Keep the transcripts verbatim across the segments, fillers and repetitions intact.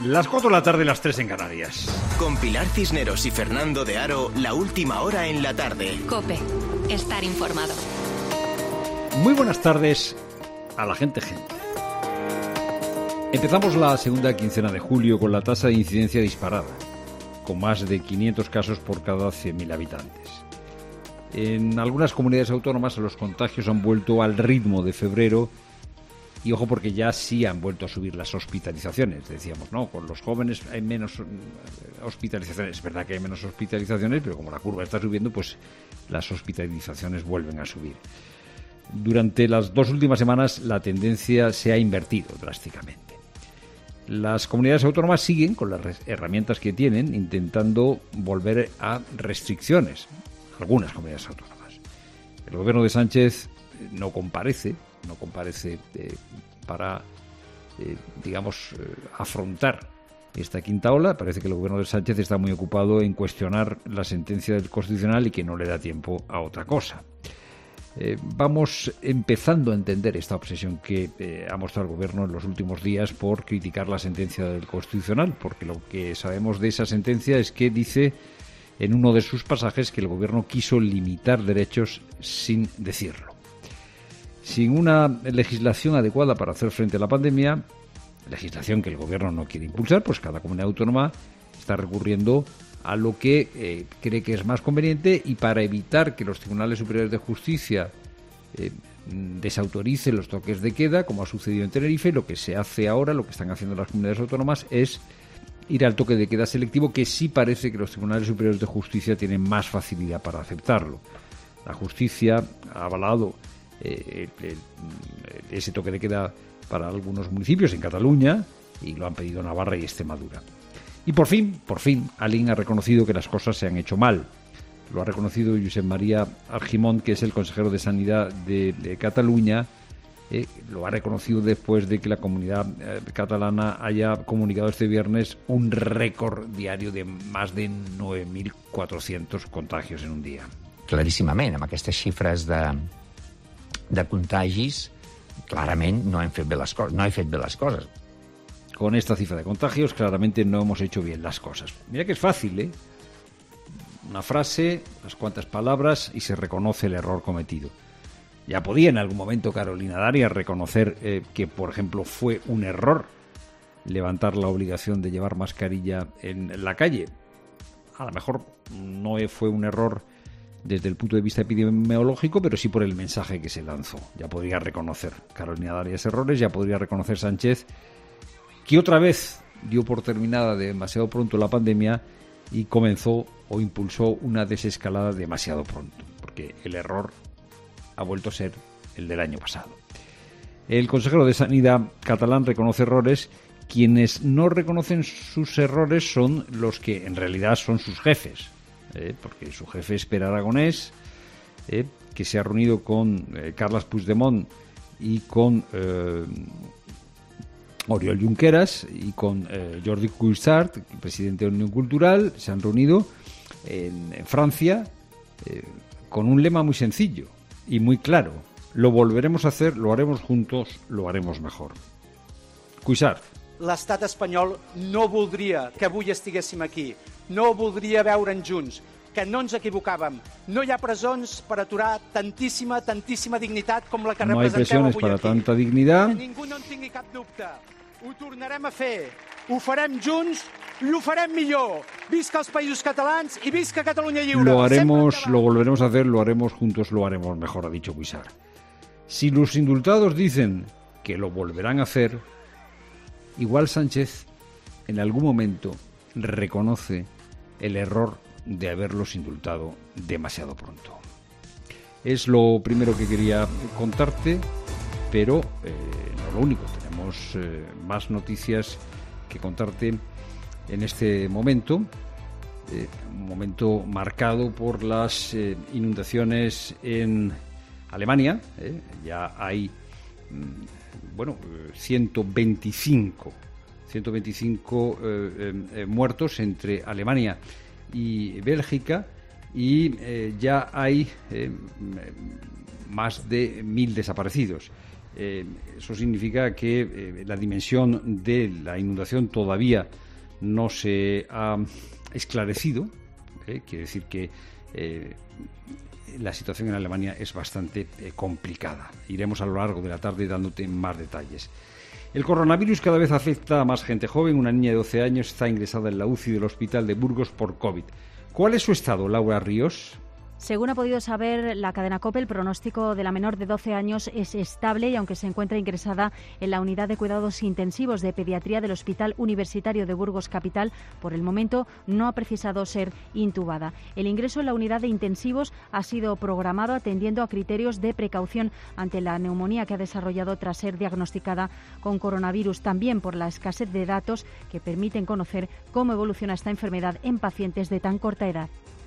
Las cuatro de la tarde, las tres en Canarias. Con Pilar Cisneros y Fernando de Aro, la última hora en la tarde. COPE. Estar informado. Muy buenas tardes a la gente gente. Empezamos la segunda quincena de julio con la tasa de incidencia disparada, con más de quinientos casos por cada cien mil habitantes. En algunas comunidades autónomas los contagios han vuelto al ritmo de febrero y ojo porque ya sí han vuelto a subir las hospitalizaciones. Decíamos, no, con los jóvenes hay menos hospitalizaciones. Es verdad que hay menos hospitalizaciones, pero como la curva está subiendo, pues las hospitalizaciones vuelven a subir. Durante las dos últimas semanas la tendencia se ha invertido drásticamente. Las comunidades autónomas siguen con las herramientas que tienen intentando volver a restricciones. Algunas comunidades autónomas. El gobierno de Sánchez no comparece, no comparece eh, para, eh, digamos, eh, afrontar esta quinta ola. Parece que el gobierno de Sánchez está muy ocupado en cuestionar la sentencia del Constitucional y que no le da tiempo a otra cosa. Eh, vamos empezando a entender esta obsesión que eh, ha mostrado el gobierno en los últimos días por criticar la sentencia del Constitucional, porque lo que sabemos de esa sentencia es que dice en uno de sus pasajes que el gobierno quiso limitar derechos sin decirlo. Sin una legislación adecuada para hacer frente a la pandemia, legislación que el gobierno no quiere impulsar, pues cada comunidad autónoma está recurriendo a lo que eh, cree que es más conveniente, y para evitar que los tribunales superiores de justicia eh, desautoricen los toques de queda, como ha sucedido en Tenerife, lo que se hace ahora, lo que están haciendo las comunidades autónomas, es ir al toque de queda selectivo, que sí parece que los tribunales superiores de justicia tienen más facilidad para aceptarlo. La justicia ha avalado eh, el, el, ese toque de queda para algunos municipios en Cataluña y lo han pedido Navarra y Extremadura. Y por fin, por fin, Alín ha reconocido que las cosas se han hecho mal. Lo ha reconocido Josep María Argimon, que es el consejero de Sanidad de, de Cataluña. Eh, lo ha reconocido después de que la comunidad eh, catalana haya comunicado este viernes un récord diario de más de nueve mil cuatrocientos contagios en un día. Claríssimament, amb aquestes xifres de, de contagis, clarament no hem fet bé les coses, no he fet bé les coses. Con esta cifra de contagios, claramente no hemos hecho bien las cosas. Mira que es fácil, ¿eh? Una frase, unas cuantas palabras y se reconoce el error cometido. Ya podía en algún momento Carolina Darias reconocer eh, que, por ejemplo, fue un error levantar la obligación de llevar mascarilla en la calle. A lo mejor no fue un error desde el punto de vista epidemiológico, pero sí por el mensaje que se lanzó. Ya podría reconocer Carolina Darias errores, ya podría reconocer Sánchez que otra vez dio por terminada demasiado pronto la pandemia y comenzó o impulsó una desescalada demasiado pronto, porque el error ha vuelto a ser el del año pasado. El consejero de Sanidad catalán reconoce errores. Quienes no reconocen sus errores son los que en realidad son sus jefes, ¿eh? Porque su jefe es Pere Aragonés, ¿eh? que se ha reunido con eh, Carles Puigdemont y con Eh, Oriol Junqueras y con eh, Jordi Cuixart, presidente de Unión Cultural. Se han reunido en, en Francia eh, con un lema muy sencillo y muy claro: lo volveremos a hacer, lo haremos juntos, lo haremos mejor. Cuixart. L'estat espanyol no voldria que avui estiguéssim aquí, no voldria veure'ns junts, que no ens equivocàvem. No hi ha presons per aturar tantíssima, tantíssima dignitat com la que no representeu avui para aquí. Tanta dignidad. Que ningú no en tingui cap dubte. Ho tornarem a fer, ho farem junts i ho farem millor. Visca els països catalans i visca Catalunya lliure. Lo haremos, lo volveremos a hacer, lo haremos juntos, lo haremos mejor, ha dicho Cuixart. Si los indultados dicen que lo volverán a hacer, igual Sánchez en algún momento reconoce el error de haberlos indultado demasiado pronto. Es lo primero que quería contarte, pero eh, no lo único. Tenemos eh, más noticias que contarte en este momento, eh, un momento marcado por las eh, inundaciones en Alemania. Eh, ya hay mmm, bueno, ciento veinticinco eh, eh, muertos entre Alemania y Bélgica, y eh, ya hay eh, más de mil desaparecidos. Eh, eso significa que eh, la dimensión de la inundación todavía no se ha esclarecido. Eh, quiere decir que eh, la situación en Alemania es bastante eh, complicada. Iremos a lo largo de la tarde dándote más detalles. El coronavirus cada vez afecta a más gente joven. Una niña de doce años está ingresada en la U C I del Hospital de Burgos por COVID. ¿Cuál es su estado, Laura Ríos? Según ha podido saber la cadena COPE, el pronóstico de la menor de doce años es estable y aunque se encuentra ingresada en la unidad de cuidados intensivos de pediatría del Hospital Universitario de Burgos Capital, por el momento no ha precisado ser intubada. El ingreso en la unidad de intensivos ha sido programado atendiendo a criterios de precaución ante la neumonía que ha desarrollado tras ser diagnosticada con coronavirus, también por la escasez de datos que permiten conocer cómo evoluciona esta enfermedad en pacientes de tan corta edad.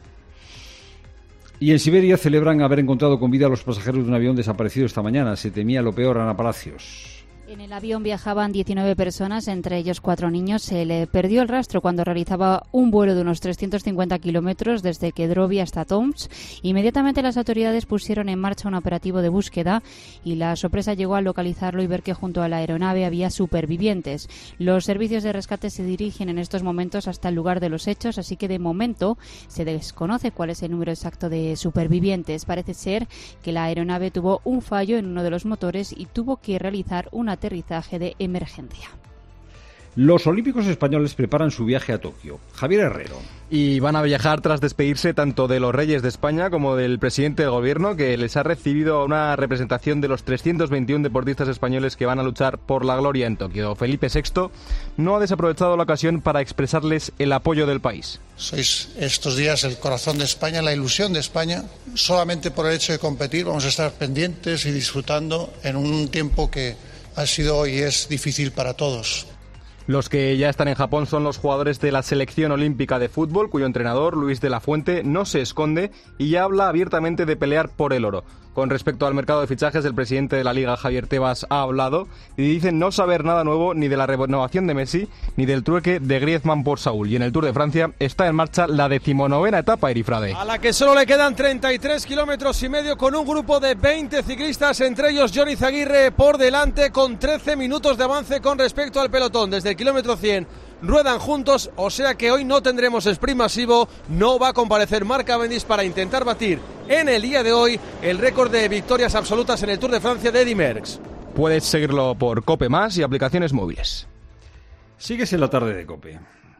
Y en Siberia celebran haber encontrado con vida a los pasajeros de un avión desaparecido esta mañana. Se temía lo peor, Ana Palacios. En el avión viajaban diecinueve personas, entre ellos cuatro niños. Se le perdió el rastro cuando realizaba un vuelo de unos trescientos cincuenta kilómetros desde Kedrovia hasta Tomsk. Inmediatamente las autoridades pusieron en marcha un operativo de búsqueda y la sorpresa llegó al localizarlo y ver que junto a la aeronave había supervivientes. Los servicios de rescate se dirigen en estos momentos hasta el lugar de los hechos, así que de momento se desconoce cuál es el número exacto de supervivientes. Parece ser que la aeronave tuvo un fallo en uno de los motores y tuvo que realizar una aterrizaje de emergencia. Los olímpicos españoles preparan su viaje a Tokio. Javier Herrero. Y van a viajar tras despedirse tanto de los reyes de España como del presidente del gobierno, que les ha recibido a una representación de los trescientos veintiuno deportistas españoles que van a luchar por la gloria en Tokio. Felipe sexto no ha desaprovechado la ocasión para expresarles el apoyo del país. Sois estos días el corazón de España, la ilusión de España. Solamente por el hecho de competir vamos a estar pendientes y disfrutando en un tiempo que ha sido y es difícil para todos. Los que ya están en Japón son los jugadores de la selección olímpica de fútbol, cuyo entrenador, Luis de la Fuente, no se esconde y ya habla abiertamente de pelear por el oro. Con respecto al mercado de fichajes, el presidente de la Liga, Javier Tebas, ha hablado y dice no saber nada nuevo ni de la renovación de Messi ni del trueque de Griezmann por Saúl. Y en el Tour de Francia está en marcha la decimonovena etapa, Erifrade. A la que solo le quedan treinta y tres kilómetros y medio con un grupo de veinte ciclistas, entre ellos Johnny Zaguirre por delante con trece minutos de avance con respecto al pelotón. Desde el kilómetro cien ruedan juntos, o sea que hoy no tendremos sprint masivo, no va a comparecer Marc Cavendish para intentar batir en el día de hoy el récord de victorias absolutas en el Tour de Francia de Eddy Merckx. Puedes seguirlo por COPE Más y aplicaciones móviles. Sigues en la tarde de COPE.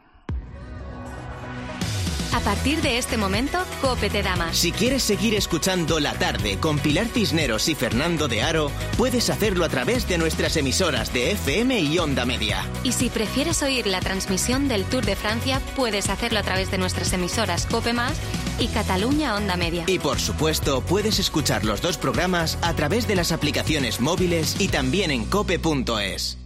A partir de este momento, COPE te da más. Si quieres seguir escuchando La Tarde con Pilar Cisneros y Fernando de Aro, puedes hacerlo a través de nuestras emisoras de F M y Onda Media. Y si prefieres oír la transmisión del Tour de Francia, puedes hacerlo a través de nuestras emisoras COPE Más y Cataluña Onda Media. Y por supuesto, puedes escuchar los dos programas a través de las aplicaciones móviles y también en cope punto es.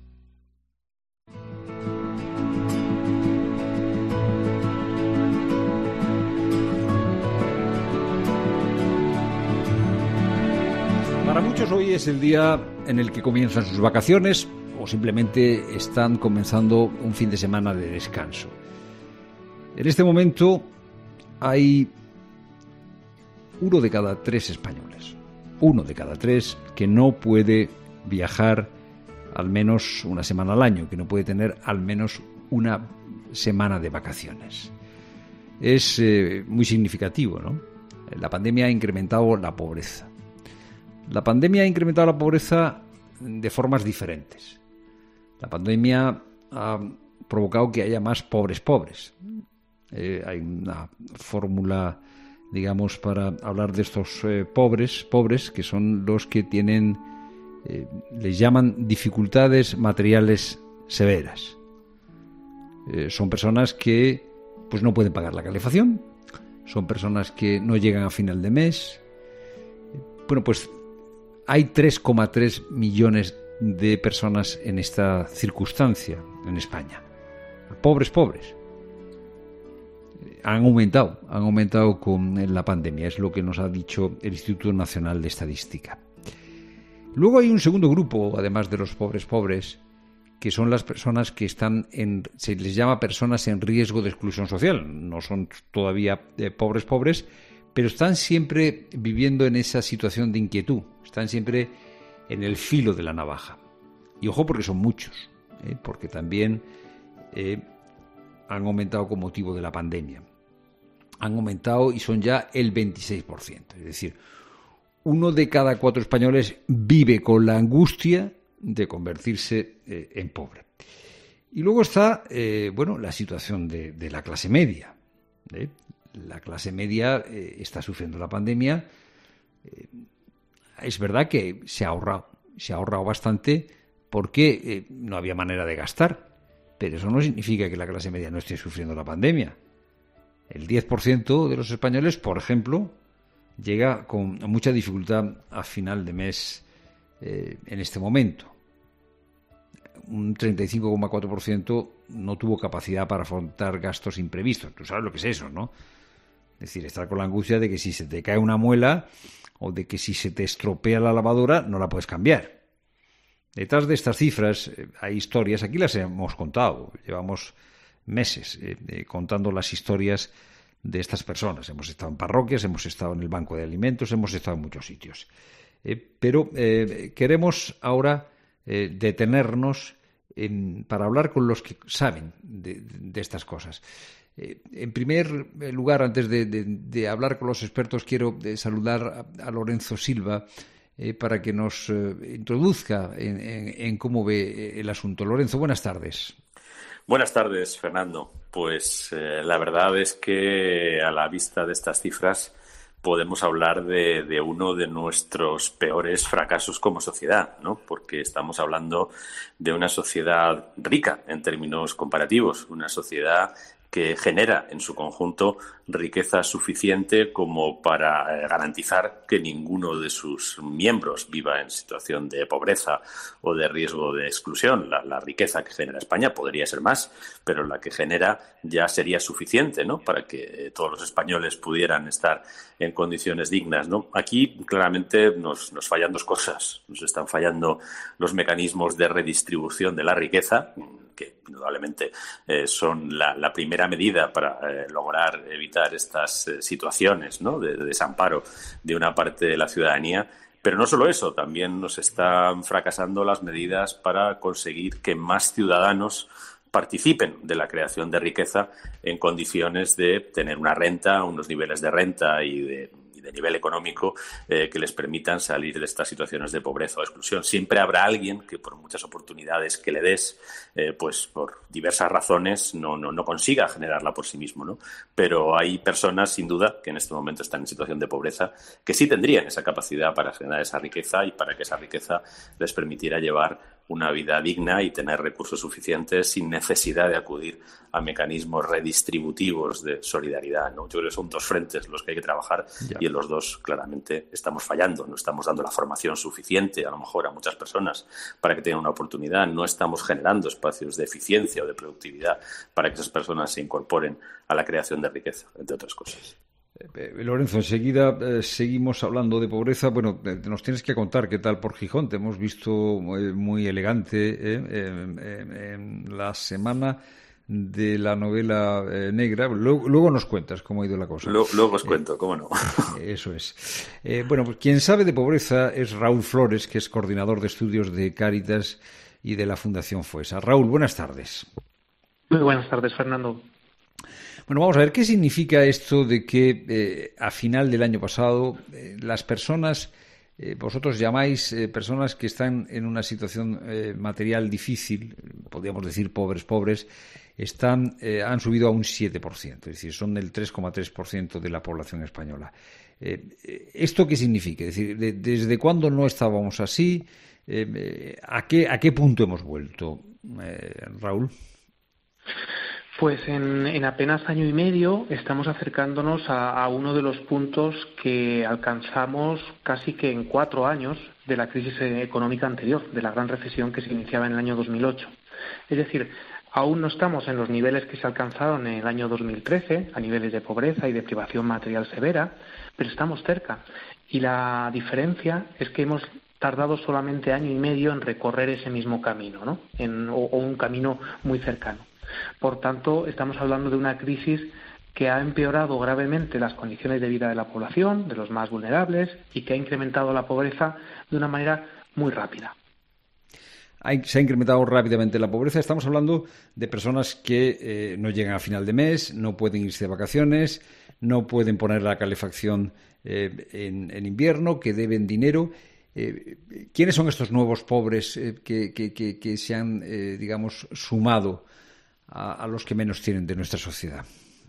Para muchos hoy es el día en el que comienzan sus vacaciones o simplemente están comenzando un fin de semana de descanso. En este momento hay uno de cada tres españoles, uno de cada tres que no puede viajar al menos una semana al año, que no puede tener al menos una semana de vacaciones. Es eh, muy significativo, ¿no? La pandemia ha incrementado la pobreza. La pandemia ha incrementado la pobreza de formas diferentes. La pandemia ha provocado que haya más pobres pobres. Eh, hay una fórmula, digamos, para hablar de estos eh, pobres, pobres, que son los que tienen, eh, les llaman dificultades materiales severas. Eh, son personas que pues no pueden pagar la calefacción, son personas que no llegan a final de mes. Bueno, pues hay tres coma tres millones de personas en esta circunstancia en España. Pobres, pobres. Han aumentado, han aumentado con la pandemia, es lo que nos ha dicho el Instituto Nacional de Estadística. Luego hay un segundo grupo, además de los pobres, pobres, que son las personas que están en, se les llama personas en riesgo de exclusión social. No son todavía eh, pobres, pobres, pero están siempre viviendo en esa situación de inquietud, están siempre en el filo de la navaja. Y ojo, porque son muchos, ¿eh? porque también eh, han aumentado con motivo de la pandemia. Han aumentado y son ya el veintiséis por ciento. Es decir, uno de cada cuatro españoles vive con la angustia de convertirse eh, en pobre. Y luego está, eh, bueno, la situación de, de la clase media. ¿eh? La clase media eh, está sufriendo la pandemia. Eh, es verdad que se ha ahorrado, se ha ahorrado bastante porque eh, no había manera de gastar. Pero eso no significa que la clase media no esté sufriendo la pandemia. El diez por ciento de los españoles, por ejemplo, llega con mucha dificultad a final de mes eh, en este momento. Un treinta y cinco coma cuatro por ciento no tuvo capacidad para afrontar gastos imprevistos. Tú sabes lo que es eso, ¿no? Es decir, estar con la angustia de que si se te cae una muela o de que si se te estropea la lavadora no la puedes cambiar. Detrás de estas cifras eh, hay historias, aquí las hemos contado, llevamos meses eh, eh, contando las historias de estas personas. Hemos estado en parroquias, hemos estado en el banco de alimentos, hemos estado en muchos sitios. Eh, pero eh, queremos ahora eh, detenernos en, para hablar con los que saben de, de estas cosas. Eh, en primer lugar, antes de, de, de hablar con los expertos, quiero eh, saludar a, a Lorenzo Silva, Eh, para que nos eh, introduzca en, en, en cómo ve el asunto. Lorenzo, buenas tardes. Buenas tardes, Fernando. Pues eh, la verdad es que a la vista de estas cifras podemos hablar de, de uno de nuestros peores fracasos como sociedad, ¿no? Porque estamos hablando de una sociedad rica en términos comparativos, una sociedad que genera en su conjunto riqueza suficiente como para eh, garantizar que ninguno de sus miembros viva en situación de pobreza o de riesgo de exclusión. La, la riqueza que genera España podría ser más, pero la que genera ya sería suficiente, ¿no?, para que eh, todos los españoles pudieran estar en condiciones dignas, ¿no? Aquí claramente nos, nos fallan dos cosas. Nos están fallando los mecanismos de redistribución de la riqueza, que indudablemente eh, son la, la primera medida para eh, lograr evitar estas eh, situaciones, ¿no?, de, de desamparo de una parte de la ciudadanía. Pero no solo eso, también nos están fracasando las medidas para conseguir que más ciudadanos participen de la creación de riqueza en condiciones de tener una renta, unos niveles de renta y de de nivel económico eh, que les permitan salir de estas situaciones de pobreza o exclusión. Siempre habrá alguien que por muchas oportunidades que le des, eh, pues por diversas razones no, no, no consiga generarla por sí mismo, ¿no? Pero hay personas, sin duda, que en este momento están en situación de pobreza, que sí tendrían esa capacidad para generar esa riqueza y para que esa riqueza les permitiera llevar una vida digna y tener recursos suficientes sin necesidad de acudir a mecanismos redistributivos de solidaridad, ¿no? Yo creo que son dos frentes los que hay que trabajar ya. Y en los dos claramente estamos fallando. No estamos dando la formación suficiente a lo mejor a muchas personas para que tengan una oportunidad. No estamos generando espacios de eficiencia o de productividad para que esas personas se incorporen a la creación de riqueza, entre otras cosas. Eh, Lorenzo, enseguida eh, seguimos hablando de pobreza. Bueno, eh, nos tienes que contar qué tal por Gijón. Te hemos visto muy, muy elegante eh, eh, eh, en la semana de la novela eh, negra. Luego, luego nos cuentas cómo ha ido la cosa. Luego, luego os cuento, eh, cómo no. Eso es. Eh, bueno, pues quien sabe de pobreza es Raúl Flores, que es coordinador de estudios de Cáritas y de la Fundación Foessa. Raúl, buenas tardes. Muy buenas tardes, Fernando. Bueno, vamos a ver, ¿qué significa esto de que eh, a final del año pasado eh, las personas, eh, vosotros llamáis eh, personas que están en una situación eh, material difícil, podríamos decir pobres, pobres, están eh, han subido a un siete por ciento, es decir, son el tres coma tres por ciento de la población española. Eh, ¿Esto qué significa? Es decir, de, ¿desde cuándo no estábamos así? Eh, ¿a qué, a qué punto hemos vuelto, eh, Raúl? Pues en, en apenas año y medio estamos acercándonos a, a uno de los puntos que alcanzamos casi que en cuatro años de la crisis económica anterior, de la gran recesión que se iniciaba en el año dos mil ocho. Es decir, aún no estamos en los niveles que se alcanzaron en el año dos mil trece, a niveles de pobreza y de privación material severa, pero estamos cerca. Y la diferencia es que hemos tardado solamente año y medio en recorrer ese mismo camino, ¿no? En, o, o un camino muy cercano. Por tanto, estamos hablando de una crisis que ha empeorado gravemente las condiciones de vida de la población, de los más vulnerables, y que ha incrementado la pobreza de una manera muy rápida. Se ha incrementado rápidamente la pobreza. Estamos hablando de personas que eh, no llegan a final de mes, no pueden irse de vacaciones, no pueden poner la calefacción eh, en, en invierno, que deben dinero. Eh, ¿Quiénes son estos nuevos pobres eh, que, que, que, que se han, eh, digamos, sumado a, a los que menos tienen de nuestra sociedad?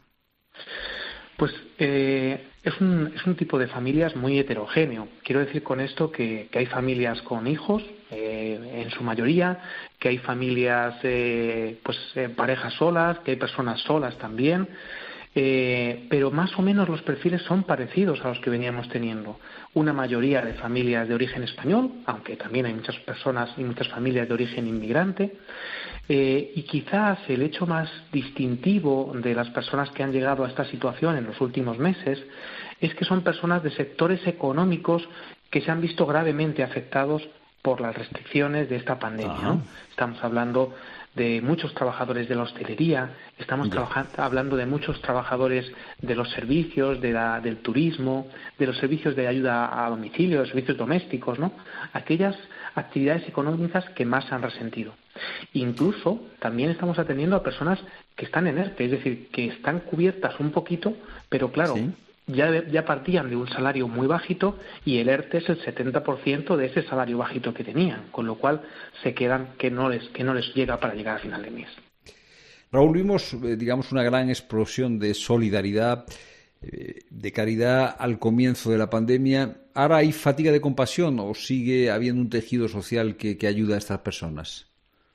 Pues eh, es, un, es un tipo de familias muy heterogéneo. Quiero decir con esto que, que hay familias con hijos, eh, en su mayoría, que hay familias, eh, pues eh, parejas solas, que hay personas solas también, eh, pero más o menos los perfiles son parecidos a los que veníamos teniendo. Una mayoría de familias de origen español, aunque también hay muchas personas y muchas familias de origen inmigrante. Eh, y quizás el hecho más distintivo de las personas que han llegado a esta situación en los últimos meses es que son personas de sectores económicos que se han visto gravemente afectados por las restricciones de esta pandemia, ¿no? Estamos hablando de muchos trabajadores de la hostelería, estamos hablando de muchos trabajadores de los servicios, de la, del turismo, de los servicios de ayuda a domicilio, de los servicios domésticos, ¿no? Aquellas actividades económicas que más se han resentido. Incluso también estamos atendiendo a personas que están en ERTE, es decir, que están cubiertas un poquito, pero claro, ¿sí? ya, ya partían de un salario muy bajito y el ERTE es el setenta por ciento de ese salario bajito que tenían, con lo cual se quedan que no les, que no les llega para llegar a final de mes. Raúl, vimos, digamos, una gran explosión de solidaridad, de caridad al comienzo de la pandemia. ¿Ahora hay fatiga de compasión o sigue habiendo un tejido social que, que ayuda a estas personas?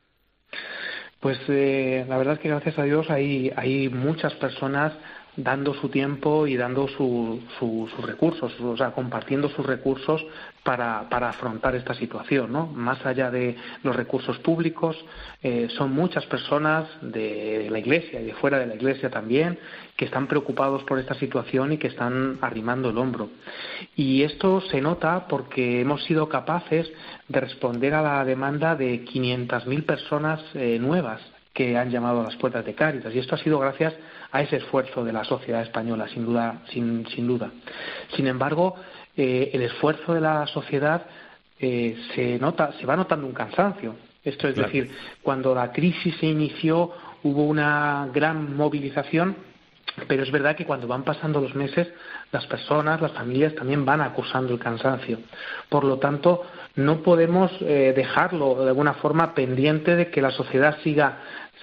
Pues eh, la verdad es que gracias a Dios hay, hay muchas personas dando su tiempo y dando su, su, sus recursos, o sea, compartiendo sus recursos para, para afrontar esta situación, ¿no? Más allá de los recursos públicos, eh, son muchas personas de la Iglesia y de fuera de la Iglesia también que están preocupados por esta situación y que están arrimando el hombro. Y esto se nota porque hemos sido capaces de responder a la demanda de quinientas mil personas eh, nuevas que han llamado a las puertas de Cáritas, y esto ha sido gracias a ese esfuerzo de la sociedad española, sin duda. Sin, sin duda. Sin embargo, eh, el esfuerzo de la sociedad eh, se nota, se va notando un cansancio. Esto es claro. decir, cuando la crisis se inició hubo una gran movilización, pero es verdad que cuando van pasando los meses, las personas, las familias también van acusando el cansancio. Por lo tanto, no podemos eh, dejarlo de alguna forma pendiente de que la sociedad siga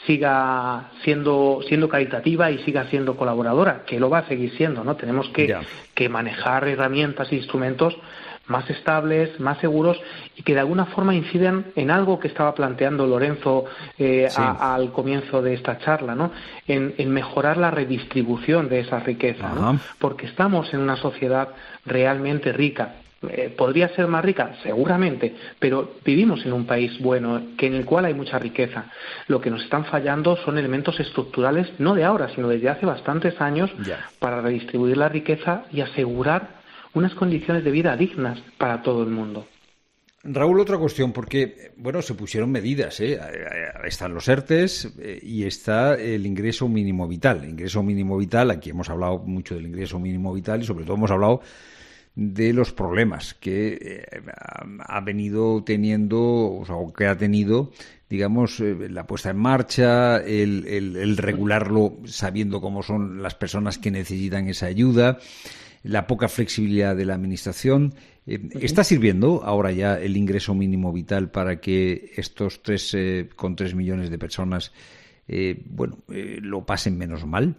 siga siendo siendo caritativa y siga siendo colaboradora, que lo va a seguir siendo, ¿no? Tenemos que, que manejar herramientas e instrumentos más estables, más seguros y que de alguna forma inciden en algo que estaba planteando Lorenzo eh, sí. a, al comienzo de esta charla, ¿no? En, en mejorar la redistribución de esa riqueza, ¿no? Porque estamos en una sociedad realmente rica. Eh, ¿Podría ser más rica? Seguramente, pero vivimos en un país bueno, que en el cual hay mucha riqueza. Lo que nos están fallando son elementos estructurales, no de ahora, sino desde hace bastantes años, yeah. para redistribuir la riqueza y asegurar unas condiciones de vida dignas para todo el mundo. Raúl, otra cuestión, porque, bueno, se pusieron medidas, ¿eh? Están los ERTES eh, y está el ingreso mínimo vital. El ingreso mínimo vital, aquí hemos hablado mucho del ingreso mínimo vital y sobre todo hemos hablado de los problemas que eh, ha venido teniendo, o sea, que ha tenido, digamos, eh, la puesta en marcha, el, el, el regularlo sabiendo cómo son las personas que necesitan esa ayuda, la poca flexibilidad de la administración. Eh, ¿Está sirviendo ahora ya el ingreso mínimo vital para que estos tres eh, con tres millones de personas, eh, bueno, eh, lo pasen menos mal?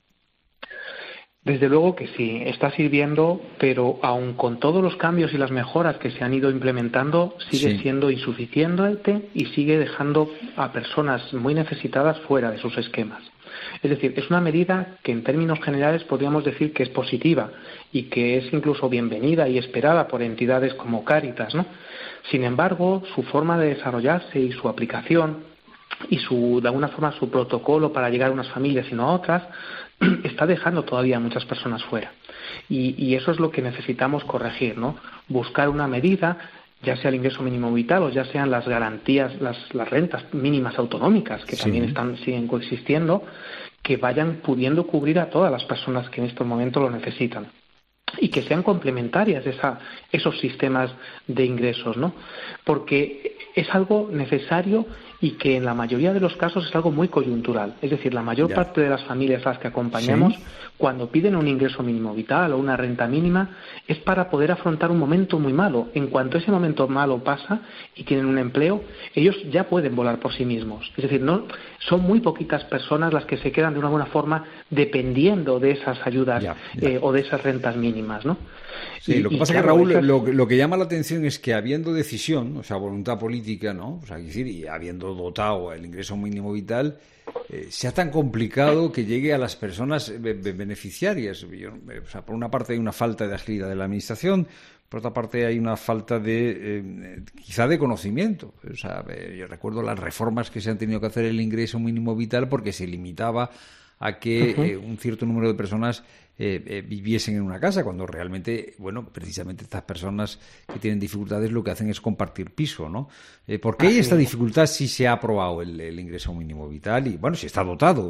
Desde luego que sí, está sirviendo, pero aun con todos los cambios y las mejoras que se han ido implementando, sigue sí. siendo insuficiente y sigue dejando a personas muy necesitadas fuera de sus esquemas. Es decir, es una medida que en términos generales podríamos decir que es positiva y que es incluso bienvenida y esperada por entidades como Cáritas, ¿no? Sin embargo, su forma de desarrollarse y su aplicación y su, de alguna forma su protocolo para llegar a unas familias y no a otras, está dejando todavía a muchas personas fuera. Y, y eso es lo que necesitamos corregir, ¿no? Buscar una medida, ya sea el ingreso mínimo vital o ya sean las garantías, las, las rentas mínimas autonómicas, que sí. también están siguen coexistiendo, que vayan pudiendo cubrir a todas las personas que en estos momentos lo necesitan. y que sean complementarias esa, esos sistemas de ingresos, ¿no? Porque es algo necesario y que en la mayoría de los casos es algo muy coyuntural. Es decir, la mayor Ya. parte de las familias a las que acompañamos, ¿sí?, cuando piden un ingreso mínimo vital o una renta mínima, es para poder afrontar un momento muy malo. En cuanto ese momento malo pasa y tienen un empleo, ellos ya pueden volar por sí mismos. Es decir, no son muy poquitas personas las que se quedan de una buena forma dependiendo de esas ayudas Ya, ya. Eh, o de esas rentas mínimas, ¿no? Sí, Y- lo que y pasa es que, claro, Raúl, esas- lo, lo que llama la atención es que habiendo decisión, o sea, voluntad política, ¿no? O sea, es decir, y habiendo dotado el ingreso mínimo vital, eh, sea tan complicado que llegue a las personas be- be- beneficiarias. Yo, eh, o sea, por una parte hay una falta de agilidad de la administración, por otra parte hay una falta de, eh, quizá de conocimiento. O sea, eh, yo recuerdo las reformas que se han tenido que hacer el ingreso mínimo vital porque se limitaba a que Ujú. eh, un cierto número de personas eh, eh, viviesen en una casa, cuando realmente, bueno, precisamente estas personas que tienen dificultades lo que hacen es compartir piso, ¿no? Eh, ¿Por qué hay Así esta es. dificultad si se ha aprobado el, el ingreso mínimo vital y, bueno, si está dotado?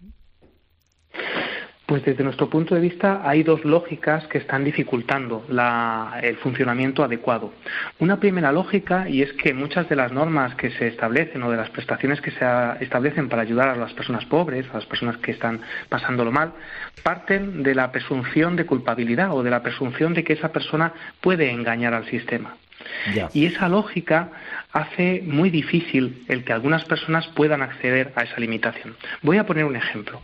Pues desde nuestro punto de vista hay dos lógicas que están dificultando la- el funcionamiento adecuado. Una primera lógica, y es que muchas de las normas que se establecen o de las prestaciones que se a- establecen para ayudar a las personas pobres, a las personas que están pasándolo mal, parten de la presunción de culpabilidad o de la presunción de que esa persona puede engañar al sistema. Ya. Y esa lógica hace muy difícil el que algunas personas puedan acceder a esa limitación. Voy a poner un ejemplo.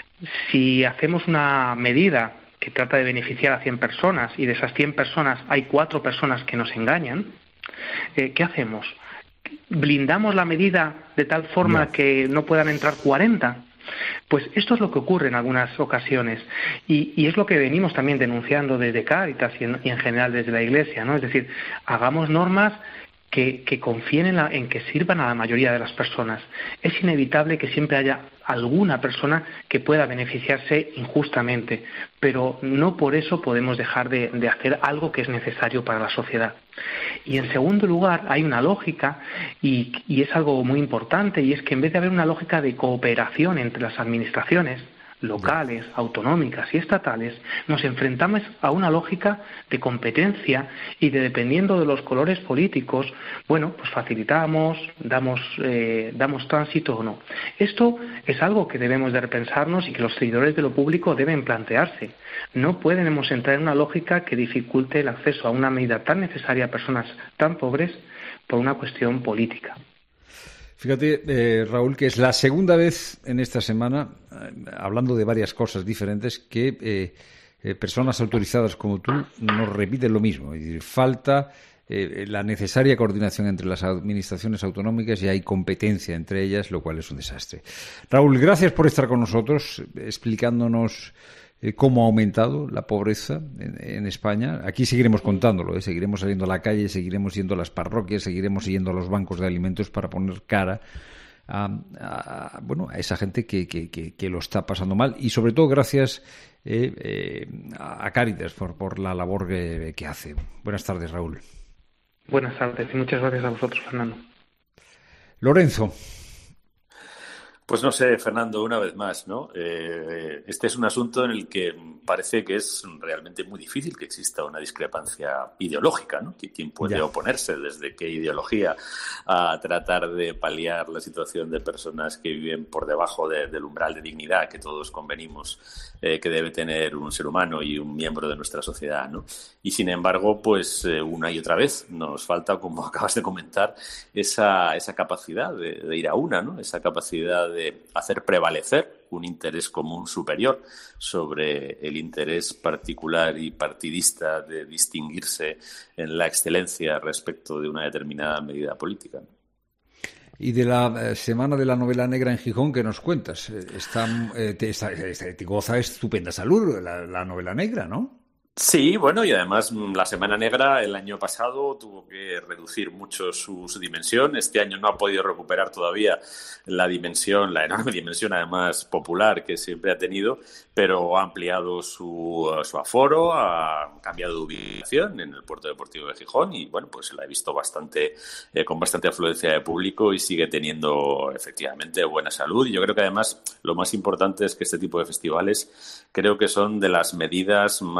Si hacemos una medida que trata de beneficiar a cien personas y de esas cien personas hay cuatro personas que nos engañan, eh, ¿qué hacemos? ¿Blindamos la medida de tal forma Ya. que no puedan entrar cuarenta? Pues esto es lo que ocurre en algunas ocasiones y, y es lo que venimos también denunciando desde Cáritas y en, y en general desde la Iglesia, ¿no? Es decir, hagamos normas que, que confíen en, la- en que sirvan a la mayoría de las personas. Es inevitable que siempre haya alguna persona que pueda beneficiarse injustamente, pero no por eso podemos dejar de, de hacer algo que es necesario para la sociedad. Y en segundo lugar, hay una lógica, y, y es algo muy importante, y es que en vez de haber una lógica de cooperación entre las administraciones locales, autonómicas y estatales, nos enfrentamos a una lógica de competencia y de, dependiendo de los colores políticos, bueno, pues facilitamos, damos, eh, damos tránsito o no. Esto es algo que debemos de repensarnos y que los seguidores de lo público deben plantearse. No podemos entrar en una lógica que dificulte el acceso a una medida tan necesaria a personas tan pobres por una cuestión política. Fíjate, eh, Raúl, que es la segunda vez en esta semana, eh, hablando de varias cosas diferentes, que eh, eh, personas autorizadas como tú nos repiten lo mismo. Es decir, falta eh, la necesaria coordinación entre las administraciones autonómicas y hay competencia entre ellas, lo cual es un desastre. Raúl, gracias por estar con nosotros, eh, explicándonos eh, cómo ha aumentado la pobreza en, en España. Aquí seguiremos contándolo, ¿eh? Seguiremos saliendo a la calle, seguiremos yendo a las parroquias, seguiremos yendo a los bancos de alimentos para poner cara a, a, bueno, a esa gente que, que, que, que lo está pasando mal y sobre todo gracias eh, eh, a Cáritas por, por la labor que, que hace. Buenas tardes, Raúl. Buenas tardes y muchas gracias a vosotros, Fernando. Lorenzo. Pues no sé, Fernando, una vez más, ¿no? Eh, este es un asunto en el que parece que es realmente muy difícil que exista una discrepancia ideológica, ¿no? ¿Quién puede Ya. oponerse desde qué ideología a tratar de paliar la situación de personas que viven por debajo de, del umbral de dignidad que todos convenimos eh, que debe tener un ser humano y un miembro de nuestra sociedad, ¿no? Y sin embargo, pues eh, una y otra vez nos falta, como acabas de comentar, esa, esa capacidad de, de ir a una, ¿no? Esa capacidad de de hacer prevalecer un interés común superior sobre el interés particular y partidista de distinguirse en la excelencia respecto de una determinada medida política. Y de la eh, Semana de la Novela Negra en Gijón, ¿qué nos cuentas? Eh, Está, eh, te, está, te goza estupenda salud la, la novela negra, ¿no? Sí, bueno, y además la Semana Negra el año pasado tuvo que reducir mucho su, su dimensión. Este año no ha podido recuperar todavía la dimensión, la enorme dimensión además popular que siempre ha tenido, pero ha ampliado su, su aforo, ha cambiado de ubicación en el Puerto Deportivo de Gijón y, bueno, pues la he visto bastante eh, con bastante afluencia de público y sigue teniendo efectivamente buena salud. Y yo creo que además lo más importante es que este tipo de festivales creo que son de las medidas más eficaces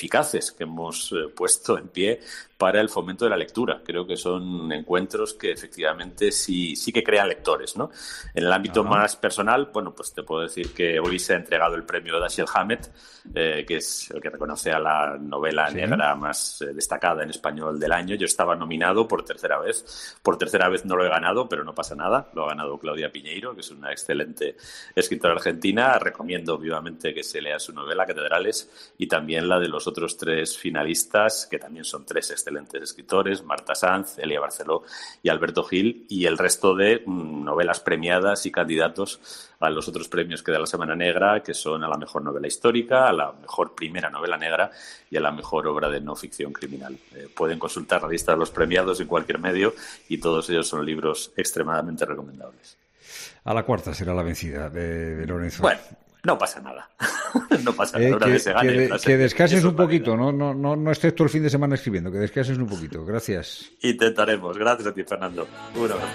eficaces que hemos eh, puesto en pie para el fomento de la lectura. Creo que son encuentros que efectivamente sí, sí que crean lectores, ¿no? En el ámbito uh-huh. más personal, bueno, pues te puedo decir que hoy se ha entregado el premio Dashiell Hammett, eh, que es el que reconoce a la novela ¿Sí? negra más eh, destacada en español del año. Yo estaba nominado por tercera vez. Por tercera vez no lo he ganado, pero no pasa nada. Lo ha ganado Claudia Piñeiro, que es una excelente escritora argentina. Recomiendo vivamente que se lea su novela, Catedrales, y también la de los otros tres finalistas, que también son tres excelentes escritores, Marta Sanz, Elia Barceló y Alberto Gil, y el resto de mm, novelas premiadas y candidatos a los otros premios que da la Semana Negra, que son a la mejor novela histórica, a la mejor primera novela negra y a la mejor obra de no ficción criminal. Eh, pueden consultar la lista de los premiados en cualquier medio y todos ellos son libros extremadamente recomendables. A la cuarta será la vencida de, de Lorenzo. Bueno, no pasa nada. No pasa nada. Eh, Una que, vez se gane, que, de, que descanses un poquito, no, no, no, no estés todo el fin de semana escribiendo, que descanses un poquito. Gracias. Intentaremos. Gracias a ti, Fernando. Un abrazo.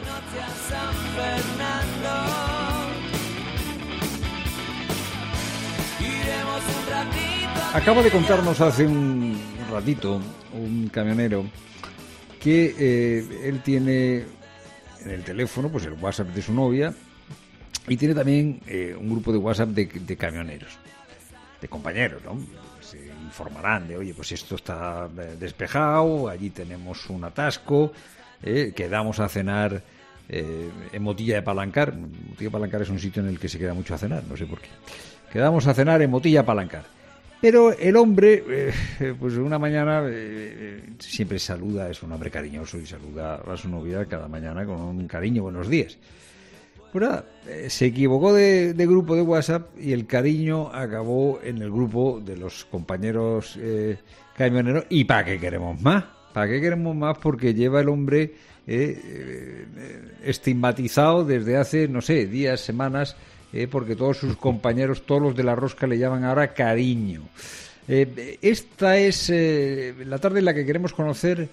Acaba de contarnos hace un ratito un camionero que eh, él tiene en el teléfono pues el WhatsApp de su novia y tiene también eh, un grupo de WhatsApp de, de camioneros, de compañeros, ¿no? Se informarán de, oye, pues esto está despejado, allí tenemos un atasco, eh, quedamos a cenar eh, en Motilla de Palancar. Motilla de Palancar es un sitio en el que se queda mucho a cenar, no sé por qué. Quedamos a cenar en Motilla de Palancar. Pero el hombre, eh, pues una mañana eh, siempre saluda, es un hombre cariñoso y saluda a su novia cada mañana con un cariño, buenos días. Pues nada, eh, se equivocó de, de grupo de WhatsApp y el cariño acabó en el grupo de los compañeros eh, camioneros. ¿Y para qué queremos más? ¿Para qué queremos más? Porque lleva el hombre eh, eh, estigmatizado desde hace, no sé, días, semanas, eh, porque todos sus compañeros, todos los de la rosca le llaman ahora cariño. Eh, esta es eh, la tarde en la que queremos conocer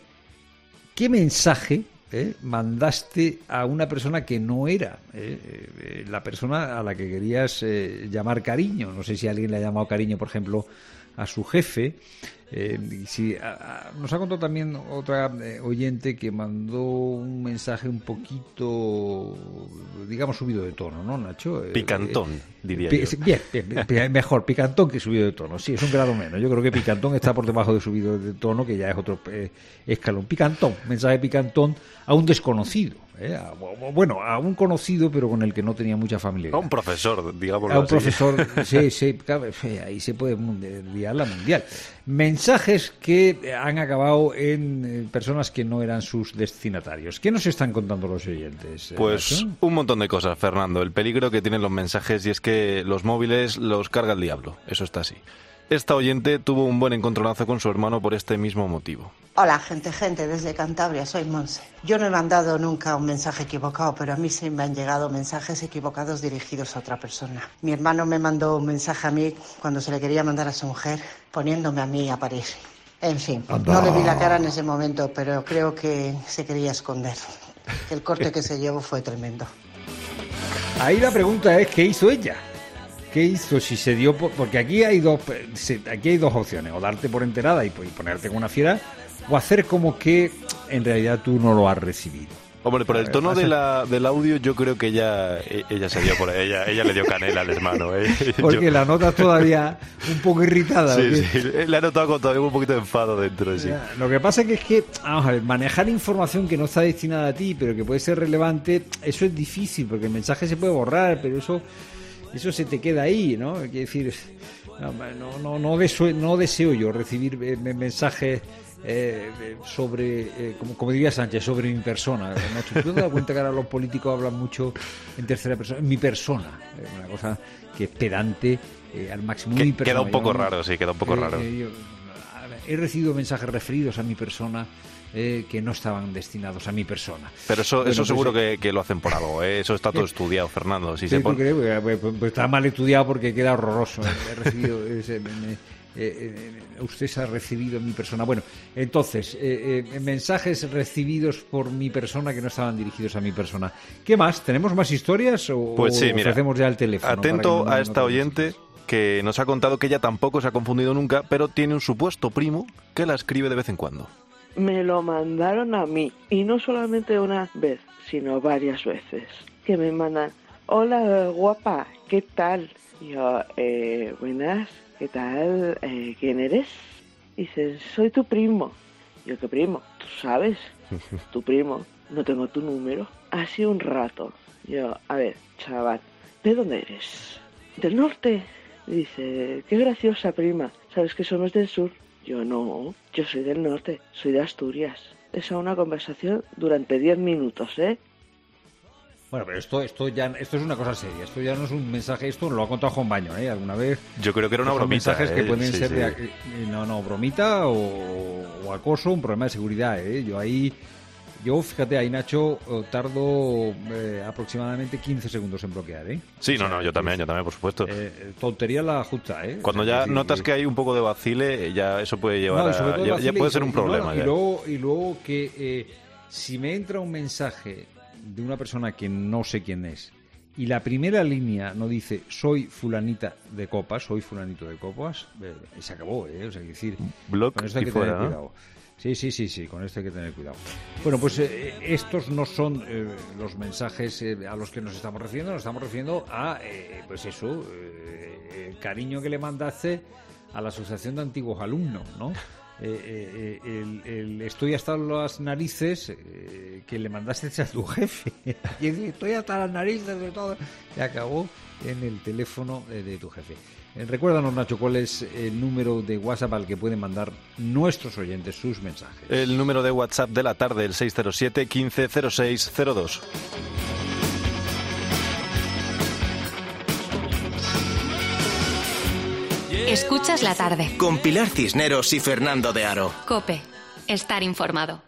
qué mensaje Eh, mandaste a una persona que no era eh, eh, la persona a la que querías eh, llamar cariño. No sé si alguien le ha llamado cariño, por ejemplo, a su jefe. Eh, y si, a, a, nos ha contado también otra eh, oyente que mandó un mensaje un poquito, digamos, subido de tono, ¿no, Nacho? Eh, Picantón, eh, diría pi- yo. Bien, bien, bien, mejor picantón que subido de tono. Sí, es un grado menos. Yo creo que picantón está por debajo de subido de tono, que ya es otro eh, escalón. Picantón, mensaje picantón a un desconocido. Eh, a, bueno, a un conocido, pero con el que no tenía mucha familiaridad. A un profesor, digamos. A un así. profesor, sí, sí, ahí se puede liar la mundial. Mensajes que han acabado en personas que no eran sus destinatarios. ¿Qué nos están contando los oyentes? Pues ¿no? Un montón de cosas, Fernando. El peligro que tienen los mensajes, y es que los móviles los carga el diablo. Eso está así. Esta oyente tuvo un buen encontronazo con su hermano por este mismo motivo. Hola, gente, gente, desde Cantabria, soy Monse. Yo no he mandado nunca un mensaje equivocado, pero a mí sí me han llegado mensajes equivocados dirigidos a otra persona. Mi hermano me mandó un mensaje a mí cuando se le quería mandar a su mujer, poniéndome a mí a parir. En fin, Anda. No le vi la cara en ese momento, pero creo que se quería esconder. El corte que se llevó fue tremendo. Ahí la pregunta es, ¿qué hizo ella? ¿Qué hizo? Si se dio por... Porque aquí hay dos aquí hay dos opciones, o darte por enterada y ponerte con una fiera, o hacer como que en realidad tú no lo has recibido. Hombre, por el tono de la, del audio yo creo que ella ella se dio por ella, ella le dio canela al hermano. ¿eh? Porque yo... la nota todavía un poco irritada. Sí, sí, le ha notado con todavía un poquito de enfado dentro. Sí. Lo que pasa que es que, vamos a ver, manejar información que no está destinada a ti, pero que puede ser relevante, eso es difícil, porque el mensaje se puede borrar, pero eso... Eso se te queda ahí, ¿no? Quiere decir, no, no, no, deseo, no deseo yo recibir eh, mensajes eh, sobre, eh, como, como diría Sánchez, sobre mi persona. ¿No? ¿Tú te das cuenta que ahora los políticos hablan mucho en tercera persona? Mi persona, eh, una cosa que es pedante eh, al máximo. Que, mi persona. Queda un poco yo, raro, sí, queda un poco eh, raro. Eh, yo, he recibido mensajes referidos a mi persona Eh, que no estaban destinados a mi persona. Pero eso, bueno, eso pues, seguro que, que lo hacen por algo, ¿eh? Eso está todo estudiado, Fernando. Si ¿Sí, se pon... crees? Pues, pues, pues está mal estudiado porque queda horroroso. He recibido, ese, me, me, eh, eh, usted se ha recibido mi persona. Bueno, entonces, eh, eh, mensajes recibidos por mi persona que no estaban dirigidos a mi persona. ¿Qué más? ¿Tenemos más historias o, pues sí, o mira, ofrecemos ya el teléfono? Atento no, a esta no oyente, que nos ha contado que ella tampoco se ha confundido nunca, pero tiene un supuesto primo que la escribe de vez en cuando. Me lo mandaron a mí, y no solamente una vez, sino varias veces, que me mandan, hola guapa, ¿qué tal? Yo, eh, buenas, ¿qué tal? Eh, ¿Quién eres? Dice, soy tu primo. Yo, ¿qué primo? ¿Tú sabes? Tu primo. No tengo tu número. Hace un rato. Yo, a ver, chaval, ¿de dónde eres? ¿Del norte? Dice, qué graciosa prima. ¿Sabes que somos del sur? Yo, no, yo soy del norte, soy de Asturias. Esa una conversación durante diez minutos, ¿eh? Bueno, pero esto esto ya esto es una cosa seria. Esto ya no es un mensaje, esto lo ha contado Juan Baño, ¿eh? Alguna vez. Yo creo que era una Son bromita. mensajes ¿eh? que pueden sí, ser sí. de no no bromita o, o acoso, un problema de seguridad, ¿eh? Yo ahí yo fíjate ahí Nacho tardo eh, aproximadamente quince segundos en bloquear, ¿eh? Sí, o sea, no, no, yo también, yo también, por supuesto. Eh, tontería la justa, ¿eh? Cuando o sea, ya que, notas que... que hay un poco de vacile, ya eso puede llevar no, y sobre a... todo Ya, vacile ya puede y ser un sobre- y problema. no, ya. y luego y luego que eh, si me entra un mensaje de una persona que no sé quién es y la primera línea no dice soy fulanita de copas, soy fulanito de copas, eh, se acabó, ¿eh? O sea, hay que decir, Block con esto hay y que fuera, tener ¿no? cuidado. Sí, sí, sí, sí, con esto hay que tener cuidado. Bueno, pues eh, estos no son eh, los mensajes eh, a los que nos estamos refiriendo, nos estamos refiriendo a, eh, pues eso, eh, el cariño que le mandaste a la Asociación de Antiguos Alumnos, ¿no? Eh, eh, el, el estoy hasta las narices eh, que le mandaste a tu jefe y dice, estoy hasta las narices de todo y acabó en el teléfono de, de tu jefe. Eh, recuérdanos, Nacho, cuál es el número de WhatsApp al que pueden mandar nuestros oyentes sus mensajes. El número de WhatsApp de la tarde, el seis cero siete, quince, cero seis cero dos. Escuchas la tarde. Con Pilar Cisneros y Fernando de Aro. COPE. Estar informado.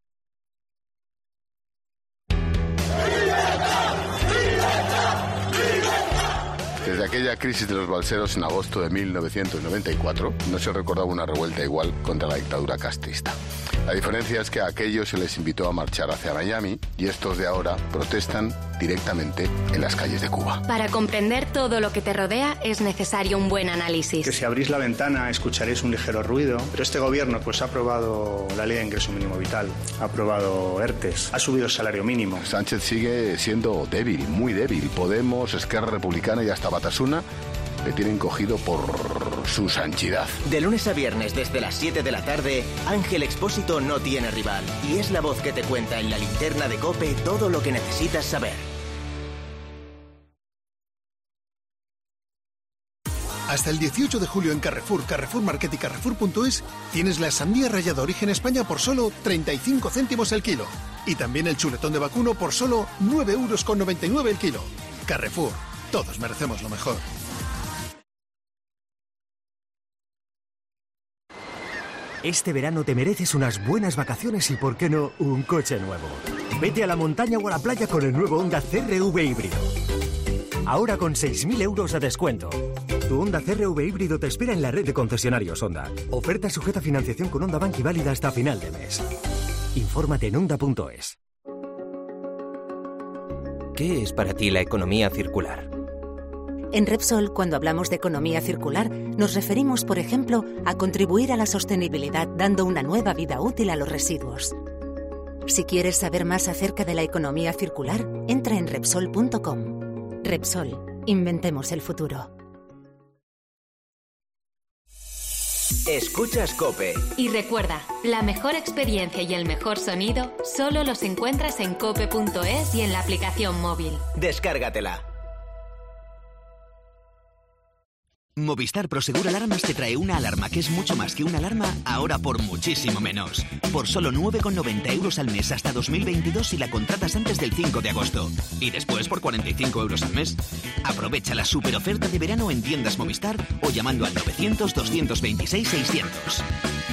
Desde aquella crisis de los balseros en agosto de mil novecientos noventa y cuatro, no se recordaba una revuelta igual contra la dictadura castrista. La diferencia es que a aquellos se les invitó a marchar hacia Miami y estos de ahora protestan directamente en las calles de Cuba. Para comprender todo lo que te rodea es necesario un buen análisis. Que si abrís la ventana escucharéis un ligero ruido, pero este gobierno pues ha aprobado la ley de ingreso mínimo vital, ha aprobado ERTES, ha subido el salario mínimo. Sánchez sigue siendo débil, muy débil. Podemos, Esquerra Republicana y hasta Batasuna le tienen cogido por su sanchidad. De lunes a viernes desde las siete de la tarde, Ángel Expósito no tiene rival y es la voz que te cuenta en la linterna de COPE todo lo que necesitas saber. Hasta el dieciocho de julio en Carrefour, Carrefour Market y Carrefour punto es tienes la sandía rallada origen España por solo treinta y cinco céntimos el kilo. Y también el chuletón de vacuno por solo nueve euros con noventa y nueve el kilo. Carrefour, todos merecemos lo mejor. Este verano te mereces unas buenas vacaciones y, ¿por qué no, un coche nuevo? Vete a la montaña o a la playa con el nuevo Honda C R V híbrido. Ahora con seis mil euros de descuento. Tu Honda C R V híbrido te espera en la red de concesionarios Honda. Oferta sujeta a financiación con Honda Bank y válida hasta final de mes. Infórmate en honda punto es. ¿Qué es para ti la economía circular? En Repsol, cuando hablamos de economía circular, nos referimos, por ejemplo, a contribuir a la sostenibilidad dando una nueva vida útil a los residuos. Si quieres saber más acerca de la economía circular, entra en Repsol punto com. Repsol, inventemos el futuro. Escuchas COPE. Y recuerda, la mejor experiencia y el mejor sonido solo los encuentras en cope punto es y en la aplicación móvil. Descárgatela. Movistar Prosegur Alarmas te trae una alarma que es mucho más que una alarma, ahora por muchísimo menos. Por solo nueve con noventa euros al mes hasta dos mil veintidós si la contratas antes del cinco de agosto. Y después por cuarenta y cinco euros al mes. Aprovecha la super oferta de verano en tiendas Movistar o llamando al novecientos, doscientos veintiséis, seiscientos.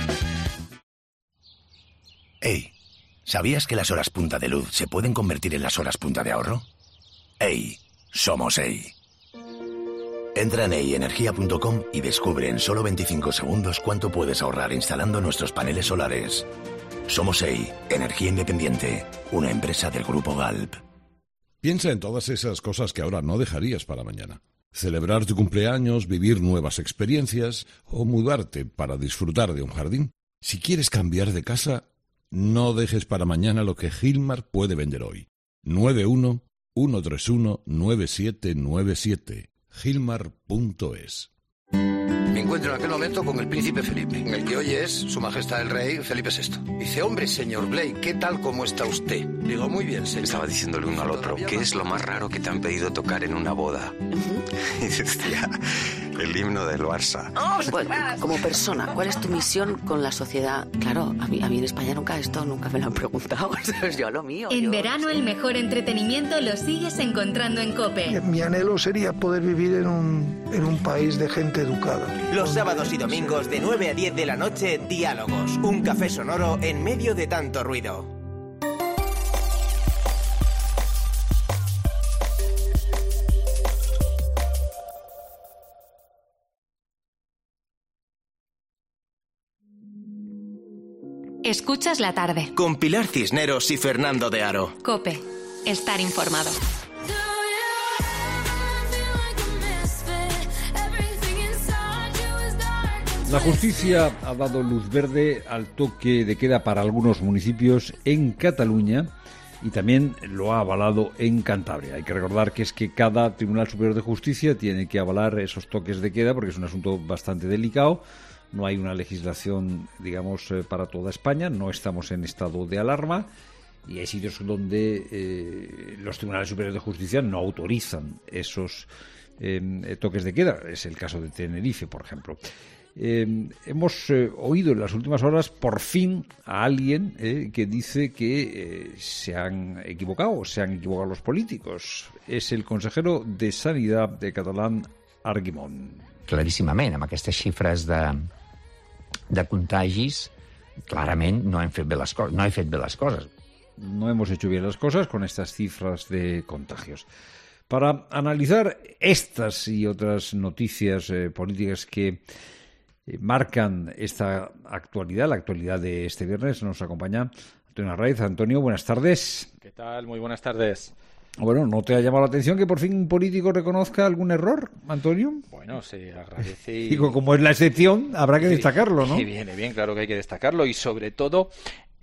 Hey, ¿sabías que las horas punta de luz se pueden convertir en las horas punta de ahorro? Hey, somos Hey. Entra en ey energía punto com y descubre en solo veinticinco segundos cuánto puedes ahorrar instalando nuestros paneles solares. Somos Ey, Energía Independiente, una empresa del Grupo Galp. Piensa en todas esas cosas que ahora no dejarías para mañana. celebrar tu cumpleaños, vivir nuevas experiencias o mudarte para disfrutar de un jardín. Si quieres cambiar de casa, no dejes para mañana lo que Gilmar puede vender hoy. nueve uno uno tres uno nueve siete nueve siete gilmar punto es. Me encuentro en aquel momento con el príncipe Felipe, el que hoy es su majestad el rey Felipe sexto. Dice, hombre, señor Blake, ¿qué tal, cómo está usted? Digo, muy bien, señor. Estaba diciéndole uno al otro, ¿qué es lo más raro que te han pedido tocar en una boda? Y decía, el himno del Barça. Oh, bueno, como persona, ¿cuál es tu misión con la sociedad? Claro, a mí, a mí en España nunca esto, nunca me lo han preguntado. Es yo lo mío. En yo, verano sí. El mejor entretenimiento lo sigues encontrando en COPE. Mi anhelo sería poder vivir en un, en un país de gente educada. Los sábados y domingos de nueve a diez de la noche, Diálogos, un café sonoro en medio de tanto ruido. Escuchas la tarde. Con Pilar Cisneros y Fernando de Aro. COPE. Estar informado. La justicia ha dado luz verde al toque de queda para algunos municipios en Cataluña y también lo ha avalado en Cantabria. Hay que recordar que es que cada Tribunal Superior de Justicia tiene que avalar esos toques de queda porque es un asunto bastante delicado. No hay una legislación, digamos, eh, para toda España. No estamos en estado de alarma y hay sitios donde eh, los Tribunales Superiores de Justicia no autorizan esos eh, toques de queda. Es el caso de Tenerife, por ejemplo. Eh, hemos eh, oído en las últimas horas por fin a alguien eh, que dice que eh, se han equivocado, se han equivocado los políticos. Es el consejero de Sanidad de Catalán, Arguimon. Claríssimament, amb aquestes xifres de, de contagis, clarament no hem fet bé les coses, no he fet bé les coses. No hemos hecho bien las cosas con estas cifras de contagios. Para analizar estas y otras noticias eh, políticas que marcan esta actualidad, la actualidad de este viernes, nos acompaña Antonio Arraiz. Antonio, buenas tardes. ¿Qué tal? Muy buenas tardes. Bueno, ¿no te ha llamado la atención que por fin un político reconozca algún error, Antonio? Bueno, se agradece. Y... Digo, como es la excepción, habrá que destacarlo, ¿no? Y viene bien, claro que hay que destacarlo y sobre todo...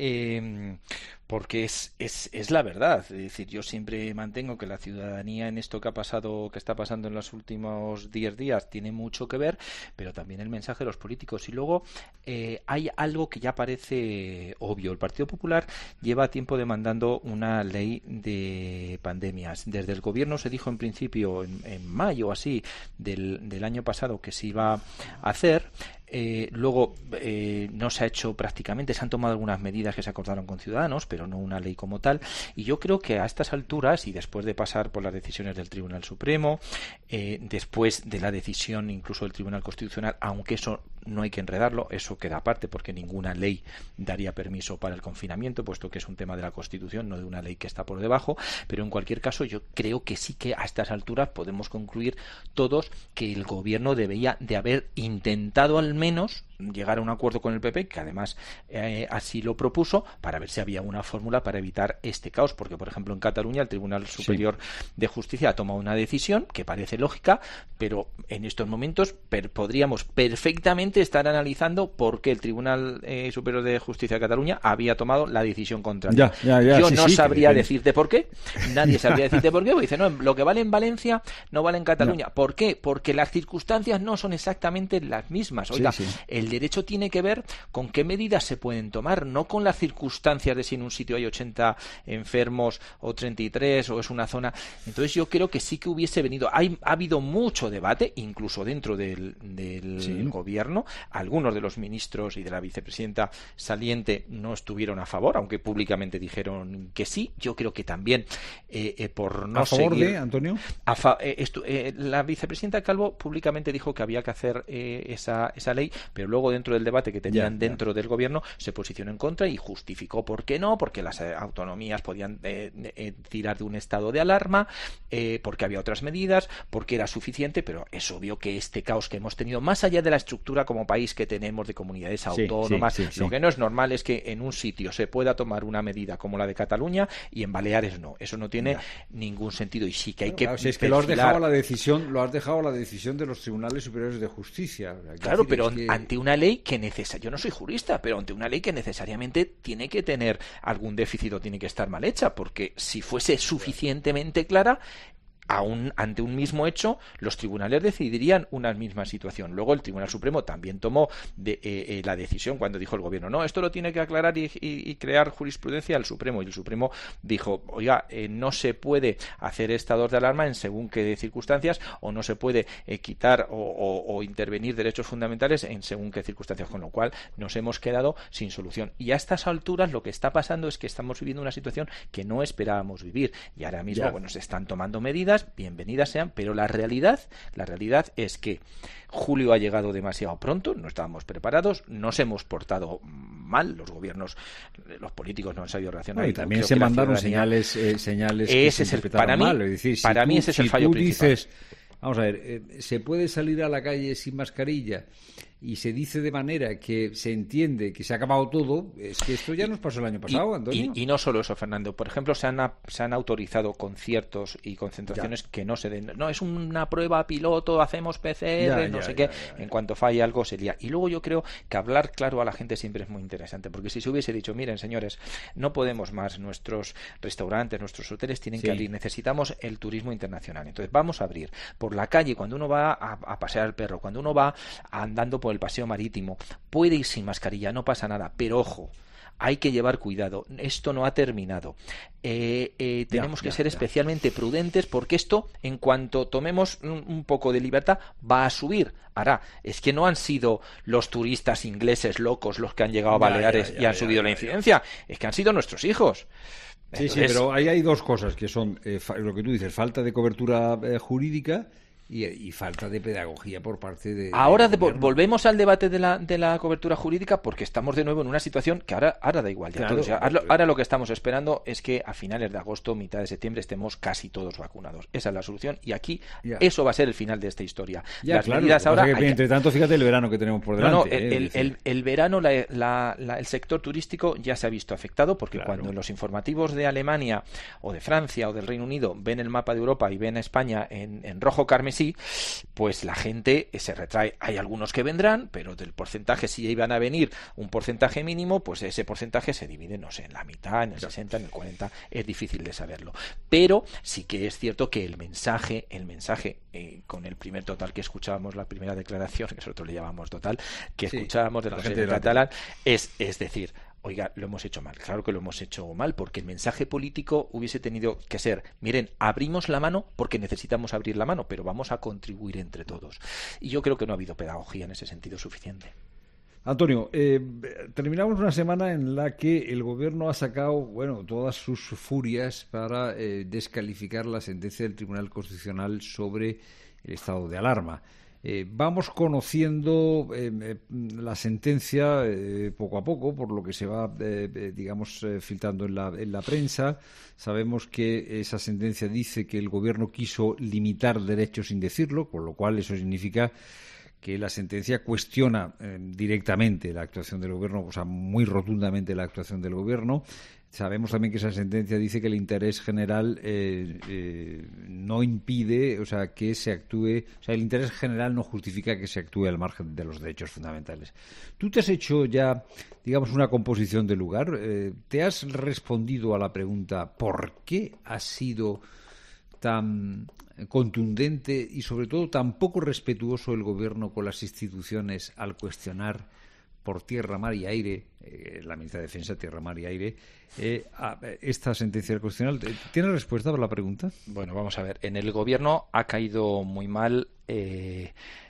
Eh, porque es, es, es la verdad. Es decir, yo siempre mantengo que la ciudadanía en esto que ha pasado, que está pasando en los últimos diez días, tiene mucho que ver, pero también el mensaje de los políticos. Y luego eh, hay algo que ya parece obvio. El Partido Popular lleva tiempo demandando una ley de pandemias. Desde el gobierno se dijo en principio, en, en mayo así, del, del año pasado, que se iba a hacer. Eh, luego eh, no se ha hecho prácticamente, se han tomado algunas medidas que se acordaron con Ciudadanos, pero no una ley como tal, y yo creo que a estas alturas, y después de pasar por las decisiones del Tribunal Supremo, eh, después de la decisión incluso del Tribunal Constitucional, aunque eso no hay que enredarlo, eso queda aparte porque ninguna ley daría permiso para el confinamiento, puesto que es un tema de la Constitución, no de una ley que está por debajo, pero en cualquier caso yo creo que sí que a estas alturas podemos concluir todos que el gobierno debería de haber intentado al menos llegar a un acuerdo con el P P, que además eh, así lo propuso, para ver si había una fórmula para evitar este caos, porque por ejemplo en Cataluña el Tribunal Superior sí. de Justicia ha tomado una decisión que parece lógica, pero en estos momentos per- podríamos perfectamente estar analizando por qué el Tribunal eh, Superior de Justicia de Cataluña había tomado la decisión contraria. Ya, ya, ya, Yo sí, no sí, sabría que... decirte por qué, nadie sabría decirte por qué, porque dice, no, lo que vale en Valencia no vale en Cataluña. No. ¿Por qué? Porque las circunstancias no son exactamente las mismas. Oiga, sí, sí. El derecho tiene que ver con qué medidas se pueden tomar, no con las circunstancias de si en un sitio hay ochenta enfermos o treinta y tres o es una zona. Entonces yo creo que sí que hubiese venido. Hay, ha habido mucho debate, incluso dentro del, del sí. gobierno. Algunos de los ministros y de la vicepresidenta saliente no estuvieron a favor, aunque públicamente dijeron que sí. Yo creo que también eh, eh, por no ¿A favor seguir, de, Antonio? A fa, eh, estu, eh, la vicepresidenta Calvo públicamente dijo que había que hacer eh, esa, esa ley, pero luego luego dentro del debate que tenían Ya, dentro del gobierno se posicionó en contra y justificó por qué no, porque las eh, autonomías podían eh, eh, tirar de un estado de alarma, eh, porque había otras medidas, porque era suficiente, pero es obvio que este caos que hemos tenido, más allá de la estructura como país que tenemos de comunidades Sí, autónomas, sí, sí, sí. lo que no es normal es que en un sitio se pueda tomar una medida como la de Cataluña y en Baleares no. Eso no tiene Ya. ningún sentido y sí que hay Claro, que claro, si es que lo has perfilar- dejado a la decisión, lo has dejado a la decisión de los tribunales superiores de justicia. O sea, quiero Claro, decir, pero es que- ante una ley que necesariamente, yo no soy jurista, pero ante una ley que necesariamente tiene que tener algún déficit o tiene que estar mal hecha, porque si fuese suficientemente clara, aún ante un mismo hecho, los tribunales decidirían una misma situación. Luego el Tribunal Supremo también tomó de, eh, eh, la decisión cuando dijo el gobierno, no, esto lo tiene que aclarar y, y, y crear jurisprudencia el Supremo. Y el Supremo dijo, oiga, eh, no se puede hacer estados de alarma en según qué circunstancias, o no se puede eh, quitar o, o, o intervenir derechos fundamentales en según qué circunstancias, con lo cual nos hemos quedado sin solución. Y a estas alturas lo que está pasando es que estamos viviendo una situación que no esperábamos vivir. Y ahora mismo, Ya. bueno, se están tomando medidas, bienvenidas sean, pero la realidad, la realidad es que julio ha llegado demasiado pronto, no estábamos preparados, nos hemos portado mal, los gobiernos, los políticos no han sabido reaccionar. No, y Yo también creo se que la mandaron ciudadanía- señales, eh, señales que Ese se es el- interpretaron para mí- mal. Es decir, si para tú- mí ese es el si fallo tú principal. dices, vamos a ver, eh, se puede salir a la calle sin mascarilla y se dice de manera que se entiende que se ha acabado todo, es que esto ya nos pasó el año pasado, Y- Antonio. Y, y no solo eso, Fernando. Por ejemplo, se han, a- se han autorizado conciertos y concentraciones que no se den. No, es una prueba piloto, hacemos P C R, Ya, no ya, sé ya, qué. ya, En cuanto falle algo, se lía. Y luego yo creo que hablar claro a la gente siempre es muy interesante. Porque si se hubiese dicho, miren, señores, no podemos más. Nuestros restaurantes, nuestros hoteles tienen Sí. que abrir. Necesitamos el turismo internacional. Entonces, vamos a abrir. Por la calle, cuando uno va a, a pasear al perro, cuando uno va andando por el paseo marítimo, puede ir sin mascarilla, no pasa nada. Pero ojo, hay que llevar cuidado. Esto no ha terminado. Eh, eh, tenemos Ya, que ya, ser ya. especialmente prudentes porque esto, en cuanto tomemos un, un poco de libertad, va a subir. Ahora, es que no han sido los turistas ingleses locos los que han llegado a Ya, Baleares ya, ya, y han ya, subido ya, la ya. incidencia. Es que han sido nuestros hijos. Sí, sí, Entonces, pero ahí hay dos cosas que son eh, fa- lo que tú dices, falta de cobertura eh, jurídica y, y falta de pedagogía por parte de... Ahora del de- gobierno. volvemos al debate de la, de la cobertura jurídica porque estamos de nuevo en una situación que ahora, ahora da igual. Ya Claro, todo. O sea, porque- ahora, ahora lo que estamos esperando es que a finales de agosto, mitad de septiembre, estemos casi todos vacunados. Esa es la solución y aquí Ya. eso va a ser el final de esta historia. Ya, Las claro, medidas lo que ahora... pasa es que, hay que- entre tanto, fíjate el verano que tenemos por No, delante. no, el, eh, el- es decir, el- el verano la- la- la- el sector turístico ya se ha visto afectado porque Claro. cuando los informativos de Alemania o de Francia o del Reino Unido ven el mapa de Europa y ven a España en, en rojo carmesí, pues la gente se retrae. Hay algunos que vendrán, pero del porcentaje, si iban a venir un porcentaje mínimo, pues ese porcentaje se divide, no sé, en la mitad, en el sesenta, en el cuarenta, es difícil de saberlo. Pero sí que es cierto que el mensaje, el mensaje eh, con el primer total que escuchábamos, la primera declaración, que nosotros le llamamos total, que Sí, escuchábamos del la presidente gente de la catalán, es, es decir, oiga, lo hemos hecho mal. Claro que lo hemos hecho mal, porque el mensaje político hubiese tenido que ser, miren, abrimos la mano porque necesitamos abrir la mano, pero vamos a contribuir entre todos. Y yo creo que no ha habido pedagogía en ese sentido suficiente. Antonio, eh, terminamos una semana en la que el gobierno ha sacado, bueno, todas sus furias para eh, descalificar la sentencia del Tribunal Constitucional sobre el estado de alarma. Eh, vamos conociendo eh, eh, la sentencia eh, poco a poco, por lo que se va, eh, eh, digamos, eh, filtrando en la, en la prensa. Sabemos que esa sentencia dice que el gobierno quiso limitar derechos sin decirlo, con lo cual eso significa que la sentencia cuestiona eh, directamente la actuación del gobierno, o sea, muy rotundamente la actuación del gobierno. Sabemos también que esa sentencia dice que el interés general eh, eh, no impide, o sea, que se actúe, o sea, el interés general no justifica que se actúe al margen de los derechos fundamentales. ¿Tú te has hecho ya, digamos, una composición del lugar? Eh, ¿Te has respondido a la pregunta por qué ha sido tan contundente y sobre todo tan poco respetuoso el gobierno con las instituciones al cuestionar por tierra, mar y aire, eh, la ministra de Defensa, tierra, mar y aire, eh, a, esta sentencia del Constitucional? ¿Tiene respuesta para la pregunta? Bueno, vamos a ver. En el gobierno ha caído muy mal eh,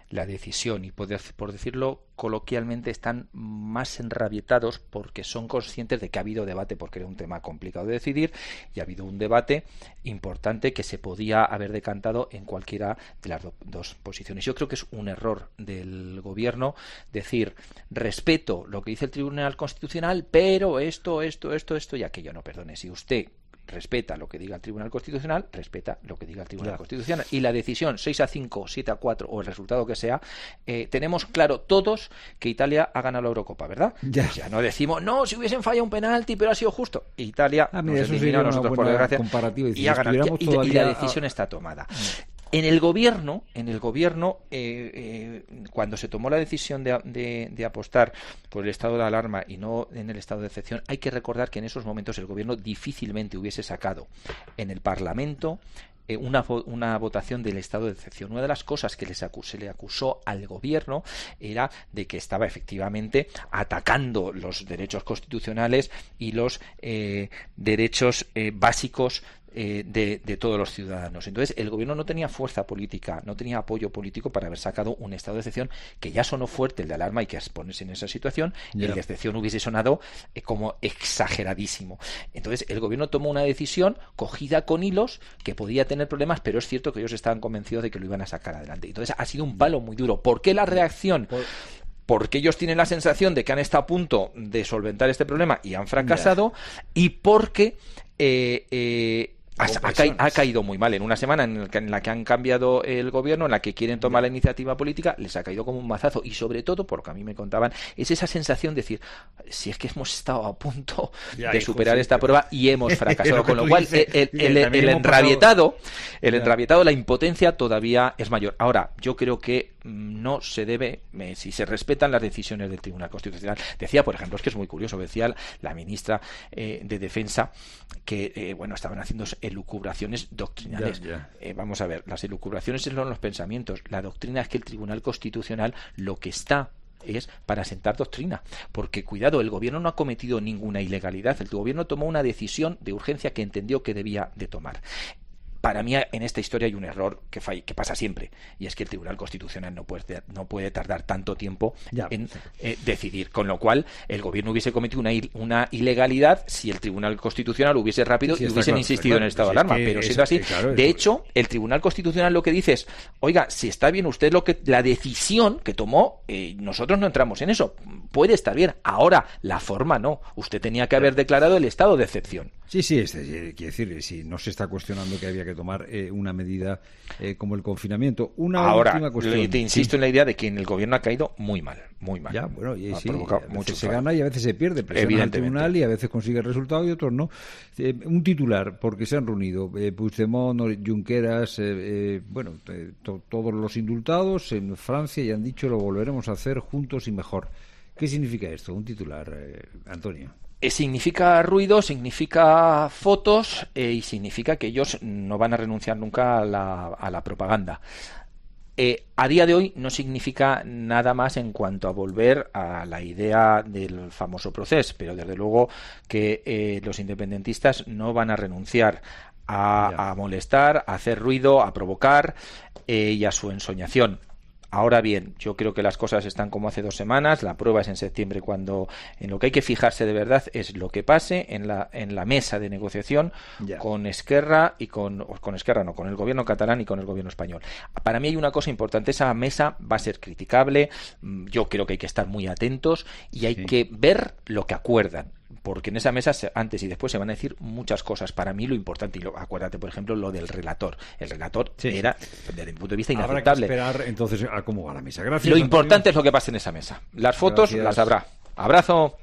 la decisión y, por, por decirlo coloquialmente, están más enrabietados porque son conscientes de que ha habido debate, porque era un tema complicado de decidir y ha habido un debate importante que se podía haber decantado en cualquiera de las do, dos posiciones. Yo creo que es un error del gobierno decir respeto lo que dice el Tribunal Constitucional, pero esto, esto, esto, esto y aquello. No, perdone, si usted respeta lo que diga el Tribunal Constitucional, respeta lo que diga el Tribunal claro. Constitucional. Y la decisión seis a cinco, siete a cuatro o el resultado que sea, eh, tenemos claro todos que Italia ha ganado la Eurocopa, ¿verdad? Ya. Ya no decimos, no, si hubiesen fallado un penalti, pero ha sido justo. Italia ah, mira, nos eliminó a nosotros, por desgracia, y, y, ha ganado, y, todavía... y la decisión está tomada. En el gobierno, en el gobierno eh, eh, cuando se tomó la decisión de, de, de apostar por el estado de alarma y no en el estado de excepción, hay que recordar que en esos momentos el gobierno difícilmente hubiese sacado en el Parlamento eh, una, una votación del estado de excepción. Una de las cosas que les acus- se le acusó al gobierno era de que estaba efectivamente atacando los derechos constitucionales y los eh, derechos eh, básicos Eh, de, de todos los ciudadanos. Entonces el gobierno no tenía fuerza política, no tenía apoyo político para haber sacado un estado de excepción, que ya sonó fuerte el de alarma y que ponerse en esa situación, yeah. el de excepción hubiese sonado eh, como exageradísimo. Entonces el gobierno tomó una decisión cogida con hilos que podía tener problemas, pero es cierto que ellos estaban convencidos de que lo iban a sacar adelante. Entonces ha sido un palo muy duro. ¿Por qué la reacción? Por... Porque ellos tienen la sensación de que han estado a punto de solventar este problema y han fracasado, yeah. y porque eh, eh, Ha, ha, ca- ha caído muy mal en una semana en, el que, en la que han cambiado el gobierno, en la que quieren tomar la iniciativa política, les ha caído como un mazazo. Y sobre todo, por lo que a mí me contaban, es esa sensación de decir, si es que hemos estado a punto ya, de superar hijo, esta sí, prueba y hemos fracasado, con lo cual dices, el, el, el, el enrabietado el enrabietado, la impotencia todavía es mayor. Ahora, yo creo que no se debe, eh, si se respetan las decisiones del Tribunal Constitucional. Decía, por ejemplo, es que es muy curioso, decía la ministra eh, de Defensa que, eh, bueno, estaban haciendo elucubraciones doctrinales. Yeah, yeah. Eh, vamos a ver, las elucubraciones son los pensamientos. La doctrina es que el Tribunal Constitucional lo que está es para sentar doctrina, porque cuidado, el gobierno no ha cometido ninguna ilegalidad, el gobierno tomó una decisión de urgencia que entendió que debía de tomar. Para mí en esta historia hay un error que, fa- que pasa siempre, y es que el Tribunal Constitucional no puede, no puede tardar tanto tiempo ya, en eh, decidir, con lo cual el gobierno hubiese cometido una, il- una ilegalidad si el Tribunal Constitucional hubiese rápido sí, y hubiesen claro, insistido claro. en el estado de alarma, es pero siendo así, claro, de hecho, el Tribunal Constitucional lo que dice es, oiga, si está bien usted lo que la decisión que tomó, eh, nosotros no entramos en eso, puede estar bien, ahora la forma no, usted tenía que haber declarado el estado de excepción. Sí, sí, es decir, quiere decir, si no se está cuestionando que había que tomar eh, una medida eh, como el confinamiento. Una Ahora, última cuestión. te insisto sí. en la idea de que en el gobierno ha caído muy mal, muy mal. Ya, bueno, y ha sí, provocado a mucho veces se gana y a veces se pierde. Presiona al tribunal y a veces consigue el resultado y otros no. Eh, un titular, porque se han reunido eh, Puigdemont, Junqueras, eh, eh, bueno, eh, to- todos los indultados en Francia y han dicho lo volveremos a hacer juntos y mejor. ¿Qué significa esto? Un titular, eh, Antonio. Eh, significa ruido, significa fotos eh, y significa que ellos no van a renunciar nunca a la, a la propaganda. Eh, a día de hoy no significa nada más en cuanto a volver a la idea del famoso proceso, pero desde luego que eh, los independentistas no van a renunciar a, a molestar, a hacer ruido, a provocar eh, y a su ensoñación. Ahora bien, yo creo que las cosas están como hace dos semanas, la prueba es en septiembre, cuando en lo que hay que fijarse de verdad es lo que pase en la en la mesa de negociación yeah. con Esquerra y con con Esquerra no, con el gobierno catalán y con el gobierno español. Para mí hay una cosa importante, esa mesa va a ser criticable, yo creo que hay que estar muy atentos y hay sí. que ver lo que acuerdan. Porque en esa mesa antes y después se van a decir muchas cosas. Para mí lo importante, y lo, acuérdate por ejemplo lo del relator. El relator sí. era, desde mi punto de vista, inaceptable. Habrá que esperar entonces a cómo va la mesa. Gracias. Lo Antonio. importante es lo que pasa en esa mesa. Las fotos Gracias. Las habrá. Abrazo.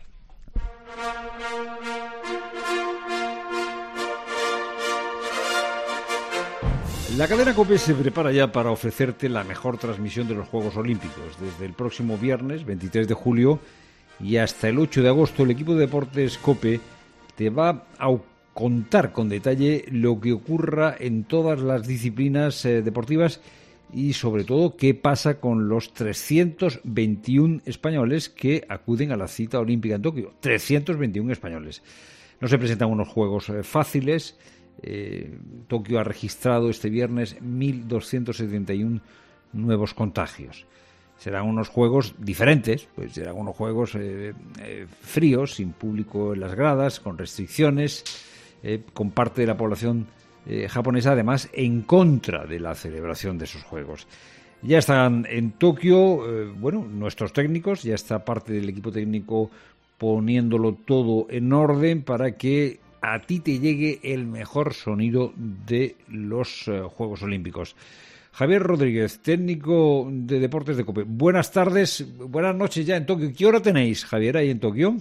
La cadena COPE se prepara ya para ofrecerte la mejor transmisión de los Juegos Olímpicos. Desde el próximo viernes, veintitrés de julio, y hasta el ocho de agosto, el equipo de deportes COPE te va a contar con detalle lo que ocurra en todas las disciplinas eh, deportivas y sobre todo qué pasa con los trescientos veintiuno españoles que acuden a la cita olímpica en Tokio. trescientos veintiuno españoles. No se presentan unos juegos eh, fáciles. Eh, Tokio ha registrado este viernes mil doscientos setenta y uno nuevos contagios. Serán unos juegos diferentes, pues serán unos juegos eh, eh, fríos, sin público en las gradas, con restricciones, eh, con parte de la población eh, japonesa, además, en contra de la celebración de esos juegos. Ya están en Tokio, eh, bueno, nuestros técnicos, ya está parte del equipo técnico poniéndolo todo en orden para que a ti te llegue el mejor sonido de los eh, Juegos Olímpicos. Javier Rodríguez, técnico de Deportes de COPE. Buenas tardes, buenas noches ya en Tokio. ¿Qué hora tenéis, Javier, ahí en Tokio?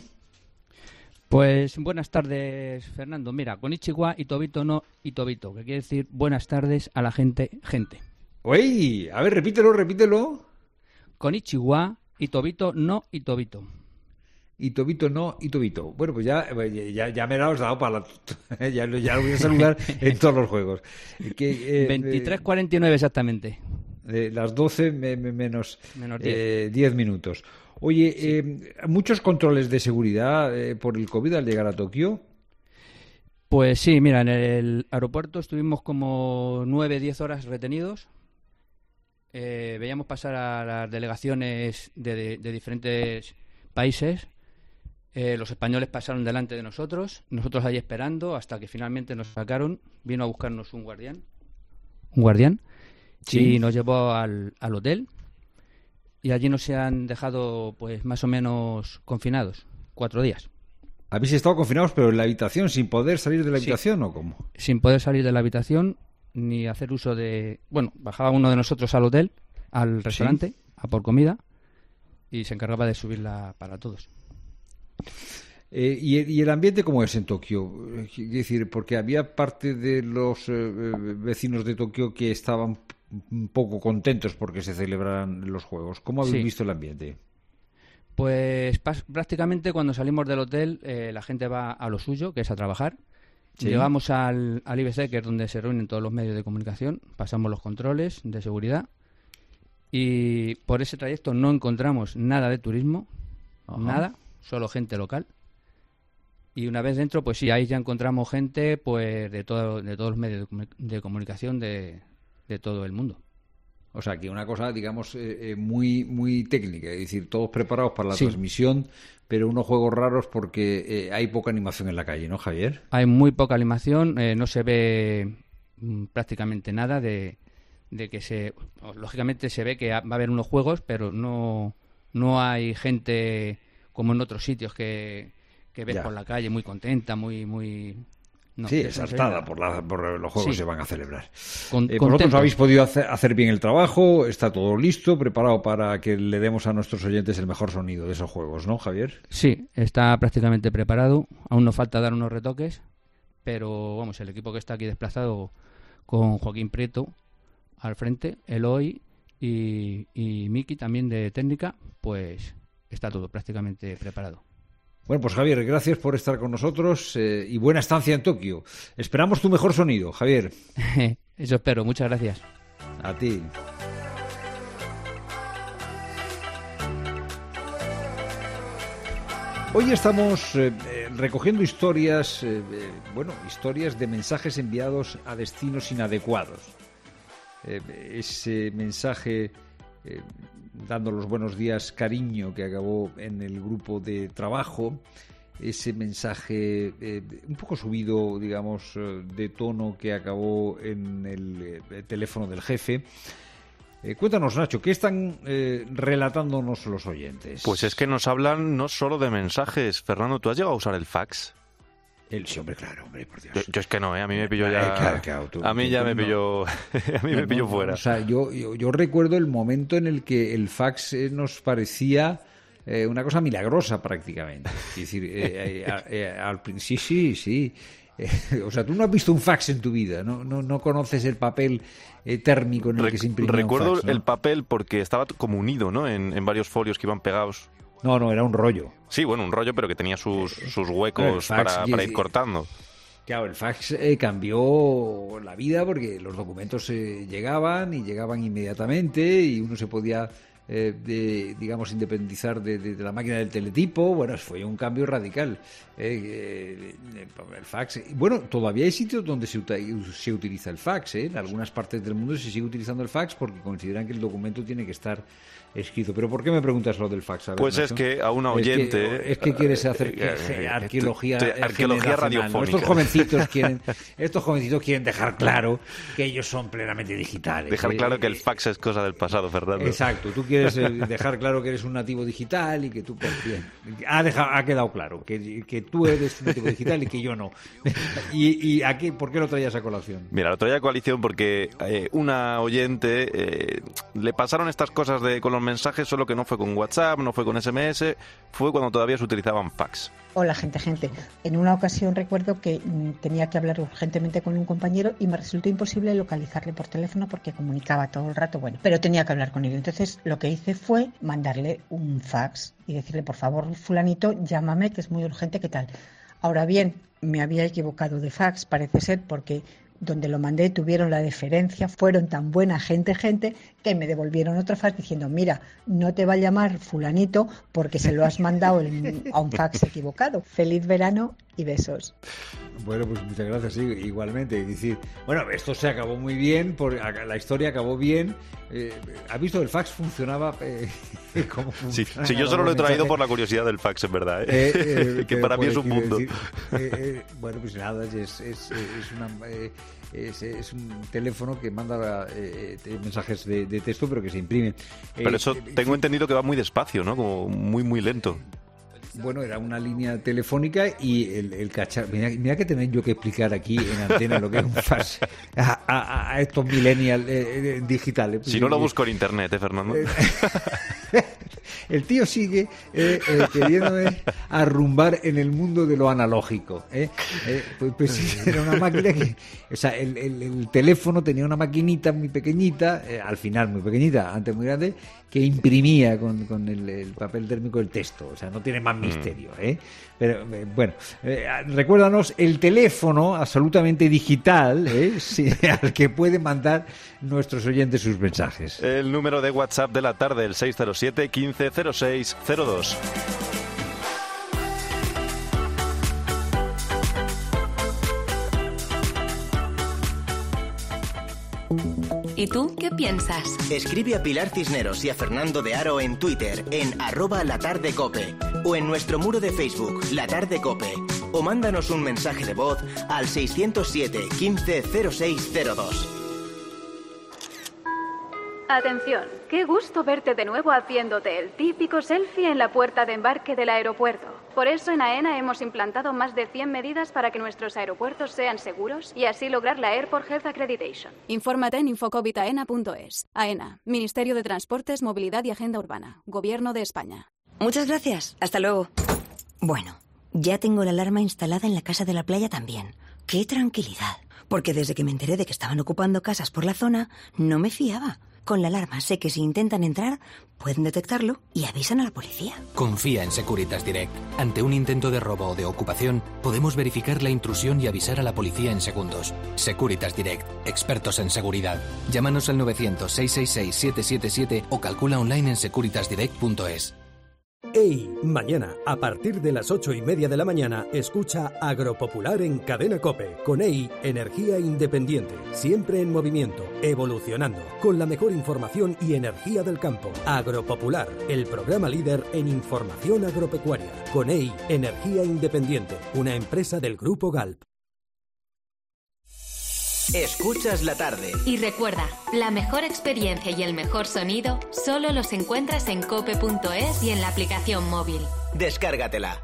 Pues buenas tardes, Fernando. Mira, konnichiwa y tobito no y tobito, que quiere decir buenas tardes a la gente, gente. Uy, a ver, repítelo, repítelo. Konnichiwa y tobito no y tobito. Y tobito no y tobito. Bueno, pues ya, ya, ya me lo has dado para la... ya, ya lo voy a saludar en todos los juegos. Que, eh, veintitrés cuarenta y nueve exactamente. Eh, las doce me, me, menos, menos diez. Eh, diez minutos. Oye, sí. eh, ¿muchos controles de seguridad eh, por el COVID al llegar a Tokio? Pues sí, mira, en el aeropuerto estuvimos como nueve, diez horas retenidos. Eh, veíamos pasar a las delegaciones de, de, de diferentes países. Eh, los españoles pasaron delante de nosotros, nosotros allí esperando hasta que finalmente nos sacaron. Vino a buscarnos un guardián, un guardián, sí. Y nos llevó al, al hotel. Y allí nos han dejado, pues, más o menos confinados, cuatro días. ¿Habéis estado confinados, pero en la habitación, sin poder salir de la habitación, sí. o cómo? Sin poder salir de la habitación, ni hacer uso de... Bueno, bajaba uno de nosotros al hotel, al restaurante, ¿sí? a por comida, y se encargaba de subirla para todos. Eh, ¿y, ¿Y el ambiente cómo es en Tokio? Es decir, porque había parte de los eh, vecinos de Tokio que estaban un poco contentos porque se celebraran los Juegos. ¿Cómo habéis sí. visto el ambiente? Pues prácticamente cuando salimos del hotel eh, la gente va a lo suyo, que es a trabajar. ¿Sí? Llegamos al, al I B C, que es donde se reúnen todos los medios de comunicación, pasamos los controles de seguridad y por ese trayecto no encontramos nada de turismo, Ajá. nada, solo gente local. Y una vez dentro, pues sí, ahí ya encontramos gente pues de todo, de todos los medios de, de comunicación de, de todo el mundo. O sea, que una cosa, digamos, eh, eh, muy muy técnica, es decir, todos preparados para la sí. transmisión, pero unos juegos raros porque eh, hay poca animación en la calle, ¿no, Javier? Hay muy poca animación, eh, no se ve mm, prácticamente nada de, de que se... Lógicamente se ve que va a haber unos juegos, pero no, no hay gente como en otros sitios que, que ves ya. por la calle muy contenta, muy... muy No, sí, exaltada por, la, por los juegos que sí. se van a celebrar. Con, eh, vosotros habéis podido hacer, hacer bien el trabajo, está todo listo, preparado para que le demos a nuestros oyentes el mejor sonido de esos juegos, ¿no, Javier? Sí, está prácticamente preparado. Aún nos falta dar unos retoques, pero vamos, el equipo que está aquí desplazado con Joaquín Prieto al frente, Eloy y, y Miki también de técnica, pues está todo prácticamente preparado. Bueno, pues Javier, gracias por estar con nosotros eh, y buena estancia en Tokio. Esperamos tu mejor sonido, Javier. Eso espero, muchas gracias. A ti. Hoy estamos eh, recogiendo historias, eh, eh, bueno, historias de mensajes enviados a destinos inadecuados. Eh, ese mensaje... Eh, dando los buenos días, cariño, que acabó en el grupo de trabajo, ese mensaje eh, un poco subido, digamos, de tono que acabó en el eh, teléfono del jefe. Eh, cuéntanos, Nacho, ¿qué están eh, relatándonos los oyentes? Pues es que nos hablan no solo de mensajes. Fernando, ¿tú has llegado a usar el fax? El, sí, hombre, claro, hombre, por Dios. Yo, yo es que no, ¿eh? A mí me pilló ya... Eh, claro, claro, tú, a mí ya me pilló... No. a mí no, me pilló no, fuera. O sea, yo, yo, yo recuerdo el momento en el que el fax eh, nos parecía eh, una cosa milagrosa prácticamente. Es decir, eh, eh, eh, al principio, sí, sí. Eh, o sea, tú no has visto un fax en tu vida, no, no, no conoces el papel eh, térmico en el Re- que se imprimía Recuerdo un fax, ¿no? el papel porque estaba como unido, ¿no? En, en varios folios que iban pegados. No, no, era un rollo. Sí, bueno, un rollo, pero que tenía sus, sus huecos fax, para, para ir cortando. Claro, el fax eh, cambió la vida porque los documentos eh, llegaban y llegaban inmediatamente y uno se podía eh, de, digamos, independizar de, de, de la máquina del teletipo. Bueno, fue un cambio radical. Eh, eh, el fax. Bueno, todavía hay sitios donde se, se utiliza el fax. ¿eh? En algunas partes del mundo se sigue utilizando el fax porque consideran que el documento tiene que estar escrito. ¿Pero por qué me preguntas lo del fax? A ver, pues Nacho. Es que a una oyente... Es que, es que quieres hacer eh, eh, arqueología, eh, arqueología radiofónica. Estos jovencitos quieren, estos jovencitos quieren dejar claro que ellos son plenamente digitales. Dejar ¿eh? claro que el fax es cosa del pasado, Fernando. Exacto. Tú quieres eh, dejar claro que eres un nativo digital y que tú... Pues, bien, ha, dejado, ha quedado claro que, que tú eres un nativo digital y que yo no. ¿Y, y aquí, por qué lo traías a colación? Mira, lo traía a colación porque eh, una oyente eh, le pasaron estas cosas de con los mensajes, solo que no fue con WhatsApp, no fue con S M S, fue cuando todavía se utilizaban fax. Hola, gente, gente. En una ocasión recuerdo que mm, tenía que hablar urgentemente con un compañero y me resultó imposible localizarle por teléfono porque comunicaba todo el rato, bueno, pero tenía que hablar con él. Entonces lo que hice fue mandarle un fax y decirle, por favor, fulanito, llámame, que es muy urgente, ¿qué tal? Ahora bien, me había equivocado de fax, parece ser, porque donde lo mandé tuvieron la deferencia, fueron tan buena gente, gente, que me devolvieron otro fax diciendo, mira, no te va a llamar fulanito porque se lo has mandado en, a un fax equivocado. Feliz verano y besos. Bueno, pues muchas gracias, sí, igualmente. Es decir, bueno, esto se acabó muy bien, por, la historia acabó bien. Eh, ¿Has visto? El fax funcionaba eh, como sí, sí, yo solo lo he traído por la curiosidad del fax, en verdad. ¿eh? Eh, eh, que para mí es un mundo. Decir, eh, eh, bueno, pues nada, es, es, es, es una... Eh, Es, es un teléfono que manda eh, mensajes de, de texto, pero que se imprimen. Pero eh, eso tengo eh, entendido que va muy despacio, ¿no? Como muy, muy lento. Bueno, era una línea telefónica y el, el cacharro... Mira, mira que tengo yo que explicar aquí en antena lo que es un fax a, a, a estos millennials eh, digitales. Si no lo busco en internet, ¿eh, Fernando? El tío sigue eh, eh, queriéndome arrumbar en el mundo de lo analógico. ¿eh? Eh, pues, pues era una máquina que... O sea, el, el, el teléfono tenía una maquinita muy pequeñita, eh, al final muy pequeñita, antes muy grande, que imprimía con, con el, el papel térmico el texto. O sea, no tiene más misterio. ¿eh? Pero, eh, bueno, eh, recuérdanos el teléfono absolutamente digital ¿eh? sí, al que pueden mandar nuestros oyentes sus mensajes. El número de WhatsApp de la tarde, el seis cero siete, quince cero seis cero dos. ¿Y tú qué piensas? Escribe a Pilar Cisneros y a Fernando de Aro en Twitter, en arroba latardecope, o en nuestro muro de Facebook, La Tarde Cope, o mándanos un mensaje de voz al seiscientos siete, quince cero seis cero dos. Atención, qué gusto verte de nuevo haciéndote el típico selfie en la puerta de embarque del aeropuerto. Por eso en AENA hemos implantado más de cien medidas para que nuestros aeropuertos sean seguros y así lograr la Airport Health Accreditation. Infórmate en infocovit aena punto es. AENA, Ministerio de Transportes, Movilidad y Agenda Urbana, Gobierno de España. Muchas gracias, hasta luego. Bueno, ya tengo la alarma instalada en la casa de la playa también. ¡Qué tranquilidad! Porque desde que me enteré de que estaban ocupando casas por la zona, no me fiaba. Con la alarma sé que si intentan entrar, pueden detectarlo y avisan a la policía. Confía en Securitas Direct. Ante un intento de robo o de ocupación, podemos verificar la intrusión y avisar a la policía en segundos. Securitas Direct, expertos en seguridad. Llámanos al novecientos, seiscientos sesenta y seis, siete siete siete o calcula online en securitas direct punto es. ¡Ey! Mañana, a partir de las ocho y media de la mañana, escucha Agropopular en Cadena COPE. Con E I, energía independiente. Siempre en movimiento, evolucionando. Con la mejor información y energía del campo. Agropopular, el programa líder en información agropecuaria. Con E I, energía independiente. Una empresa del Grupo Galp. Escuchas la tarde. Y recuerda, la mejor experiencia y el mejor sonido solo los encuentras en cope punto es y en la aplicación móvil. Descárgatela.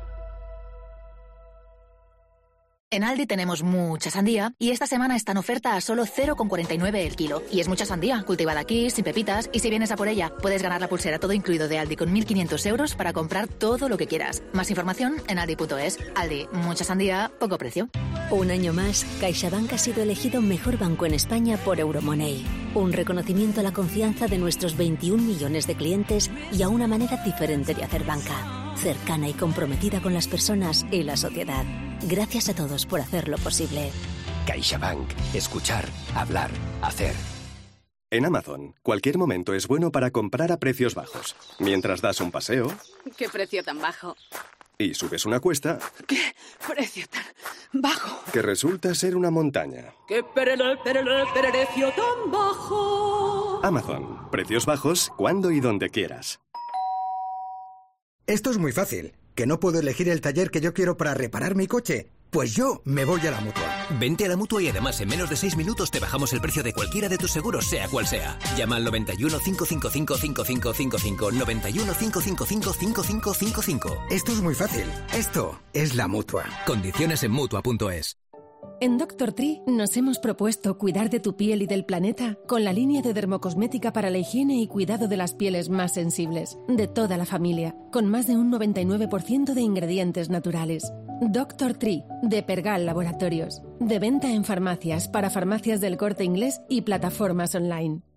En Aldi tenemos mucha sandía y esta semana está en oferta a solo cero coma cuarenta y nueve el kilo. Y es mucha sandía, cultivada aquí, sin pepitas, y si vienes a por ella, puedes ganar la pulsera todo incluido de Aldi con mil quinientos euros para comprar todo lo que quieras. Más información en aldi punto es. Aldi, mucha sandía, poco precio. Un año más, CaixaBank ha sido elegido mejor banco en España por Euromoney. Un reconocimiento a la confianza de nuestros veintiún millones de clientes y a una manera diferente de hacer banca. Cercana y comprometida con las personas y la sociedad. Gracias a todos por hacerlo posible. CaixaBank. Escuchar, hablar, hacer. En Amazon, cualquier momento es bueno para comprar a precios bajos. Mientras das un paseo... ¡Qué precio tan bajo! Y subes una cuesta... ¡Qué precio tan bajo! Que resulta ser una montaña. ¡Qué perele, perele, precio tan bajo! Amazon, precios bajos cuando y donde quieras. Esto es muy fácil. ¿Que no puedo elegir el taller que yo quiero para reparar mi coche? Pues yo me voy a la Mutua. Vente a la Mutua y además en menos de seis minutos te bajamos el precio de cualquiera de tus seguros, sea cual sea. Llama al noventa y uno, cinco cinco cinco, cinco cinco cinco cinco, noventa y uno, cinco cinco cinco, cinco cinco cinco cinco. Esto es muy fácil. Esto es la Mutua. Condiciones en Mutua punto es. En Doctor Tree nos hemos propuesto cuidar de tu piel y del planeta con la línea de dermocosmética para la higiene y cuidado de las pieles más sensibles, de toda la familia, con más de un noventa y nueve por ciento de ingredientes naturales. Doctor Tree, de Pergal Laboratorios, de venta en farmacias, para farmacias del Corte Inglés y plataformas online.